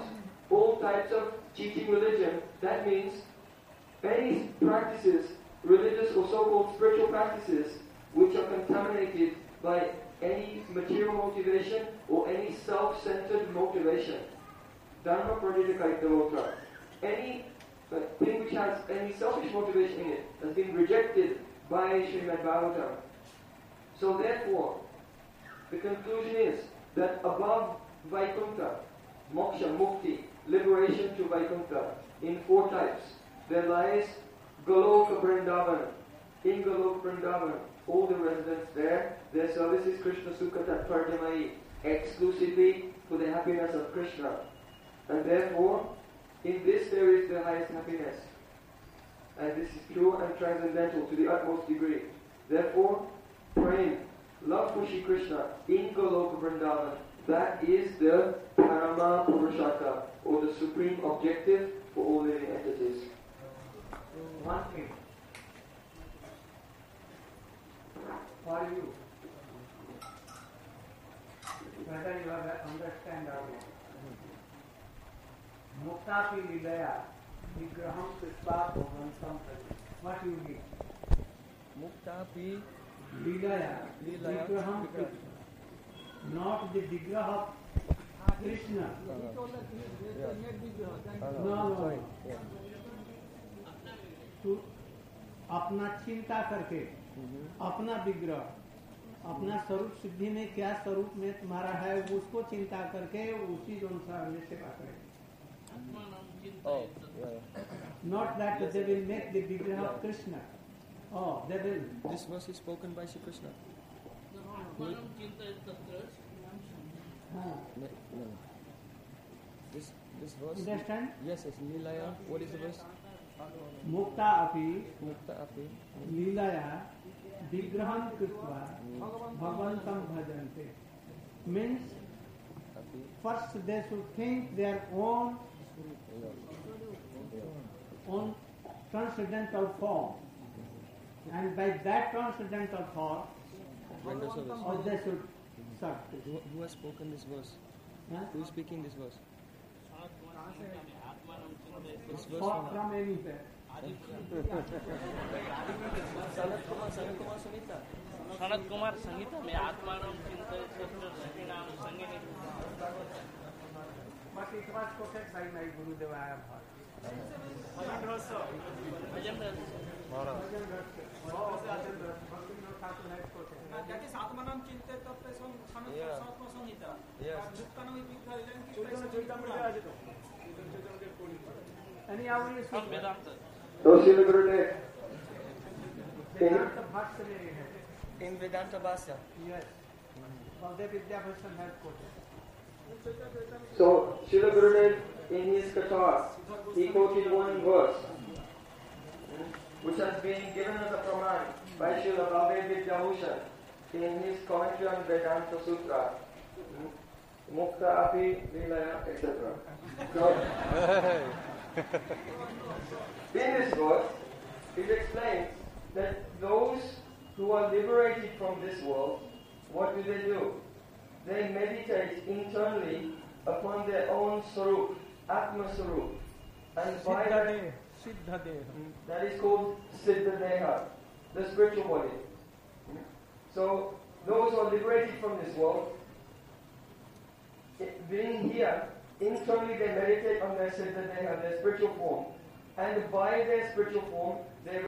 all types of cheating religion. That means any practices, religious or so-called spiritual practices, which are contaminated by any material motivation or any self-centered motivation. Dharma Praditakaitarotra. Any thing which has any selfish motivation in it has been rejected by Srimad Bhagavatam. So therefore, the conclusion is that above Vaikuntha, moksha, mukti, liberation to Vaikuntha, in 4 types, there lies Goloka Vrindavan. In Goloka Vrindavan, all the residents there, their service is Krishna Sukha Tatparjamai, exclusively for the happiness of Krishna. And therefore, in this there is the highest happiness. And this is pure and transcendental to the utmost degree. Therefore, praying, love for Shri Krishna in Goloka Vrindavan, that is the Parama Purushaka, or the supreme objective for all living entities. One thing for you, whether you understand or not. Muktapi Lilaya, Vigraham Krishpa Bhagavantam Prati. What you mean? Muktapi Lilaya, Vigraham Krishna. Not the Vigraha of Krishna. No. तो अपना चिंता करके अपना विग्रह, अपना स्वरूप सिद्धि में क्या स्वरूप में तुम्हारा है उसको चिंता करके उसी अनुसार में सेवा करें. Not that they will make the vigraha of Krishna. Oh, they will. This verse is spoken by Shri Krishna. No. This verse. Understand? Yes, Lilaya. What is the verse? Mukta api Mukta Lilaya Vigraham Krishna Bhagavantam Bhajante. Means first they should think their own transcendental form, and by that transcendental form they should serve. Who has spoken this verse? Huh? Who is speaking this verse? This verse From anywhere. Sanat Kumar Sangeeta में आत्मानम चिंतन सृष्टिनाम संगीत. But it was quoted by my Gurudev Ayabhar. That is Atmanam Chinte Tapesam Sanatma Samhita. Anyhow, So Srila Gurudev, Vedanta Bhashya mein hai. in Vedanta Bhashya. Yes. Baldev Vidyabhushan has quoted. So Srila Gurudev in his Katha, he quoted one verse, which has been given as a praman by Srila Baldev Vidyabhushan in his commentary on Vedanta Sutra, Mukta Api Lilaya, etc. So, in this verse, it explains that those who are liberated from this world, what do? They meditate internally upon their own Sarup, Atma Sarup. And by that, that is called Siddha Deha, the spiritual body. So, those who are liberated from this world, being here, internally they meditate on their Siddha Deha, their spiritual form. And by their spiritual form, they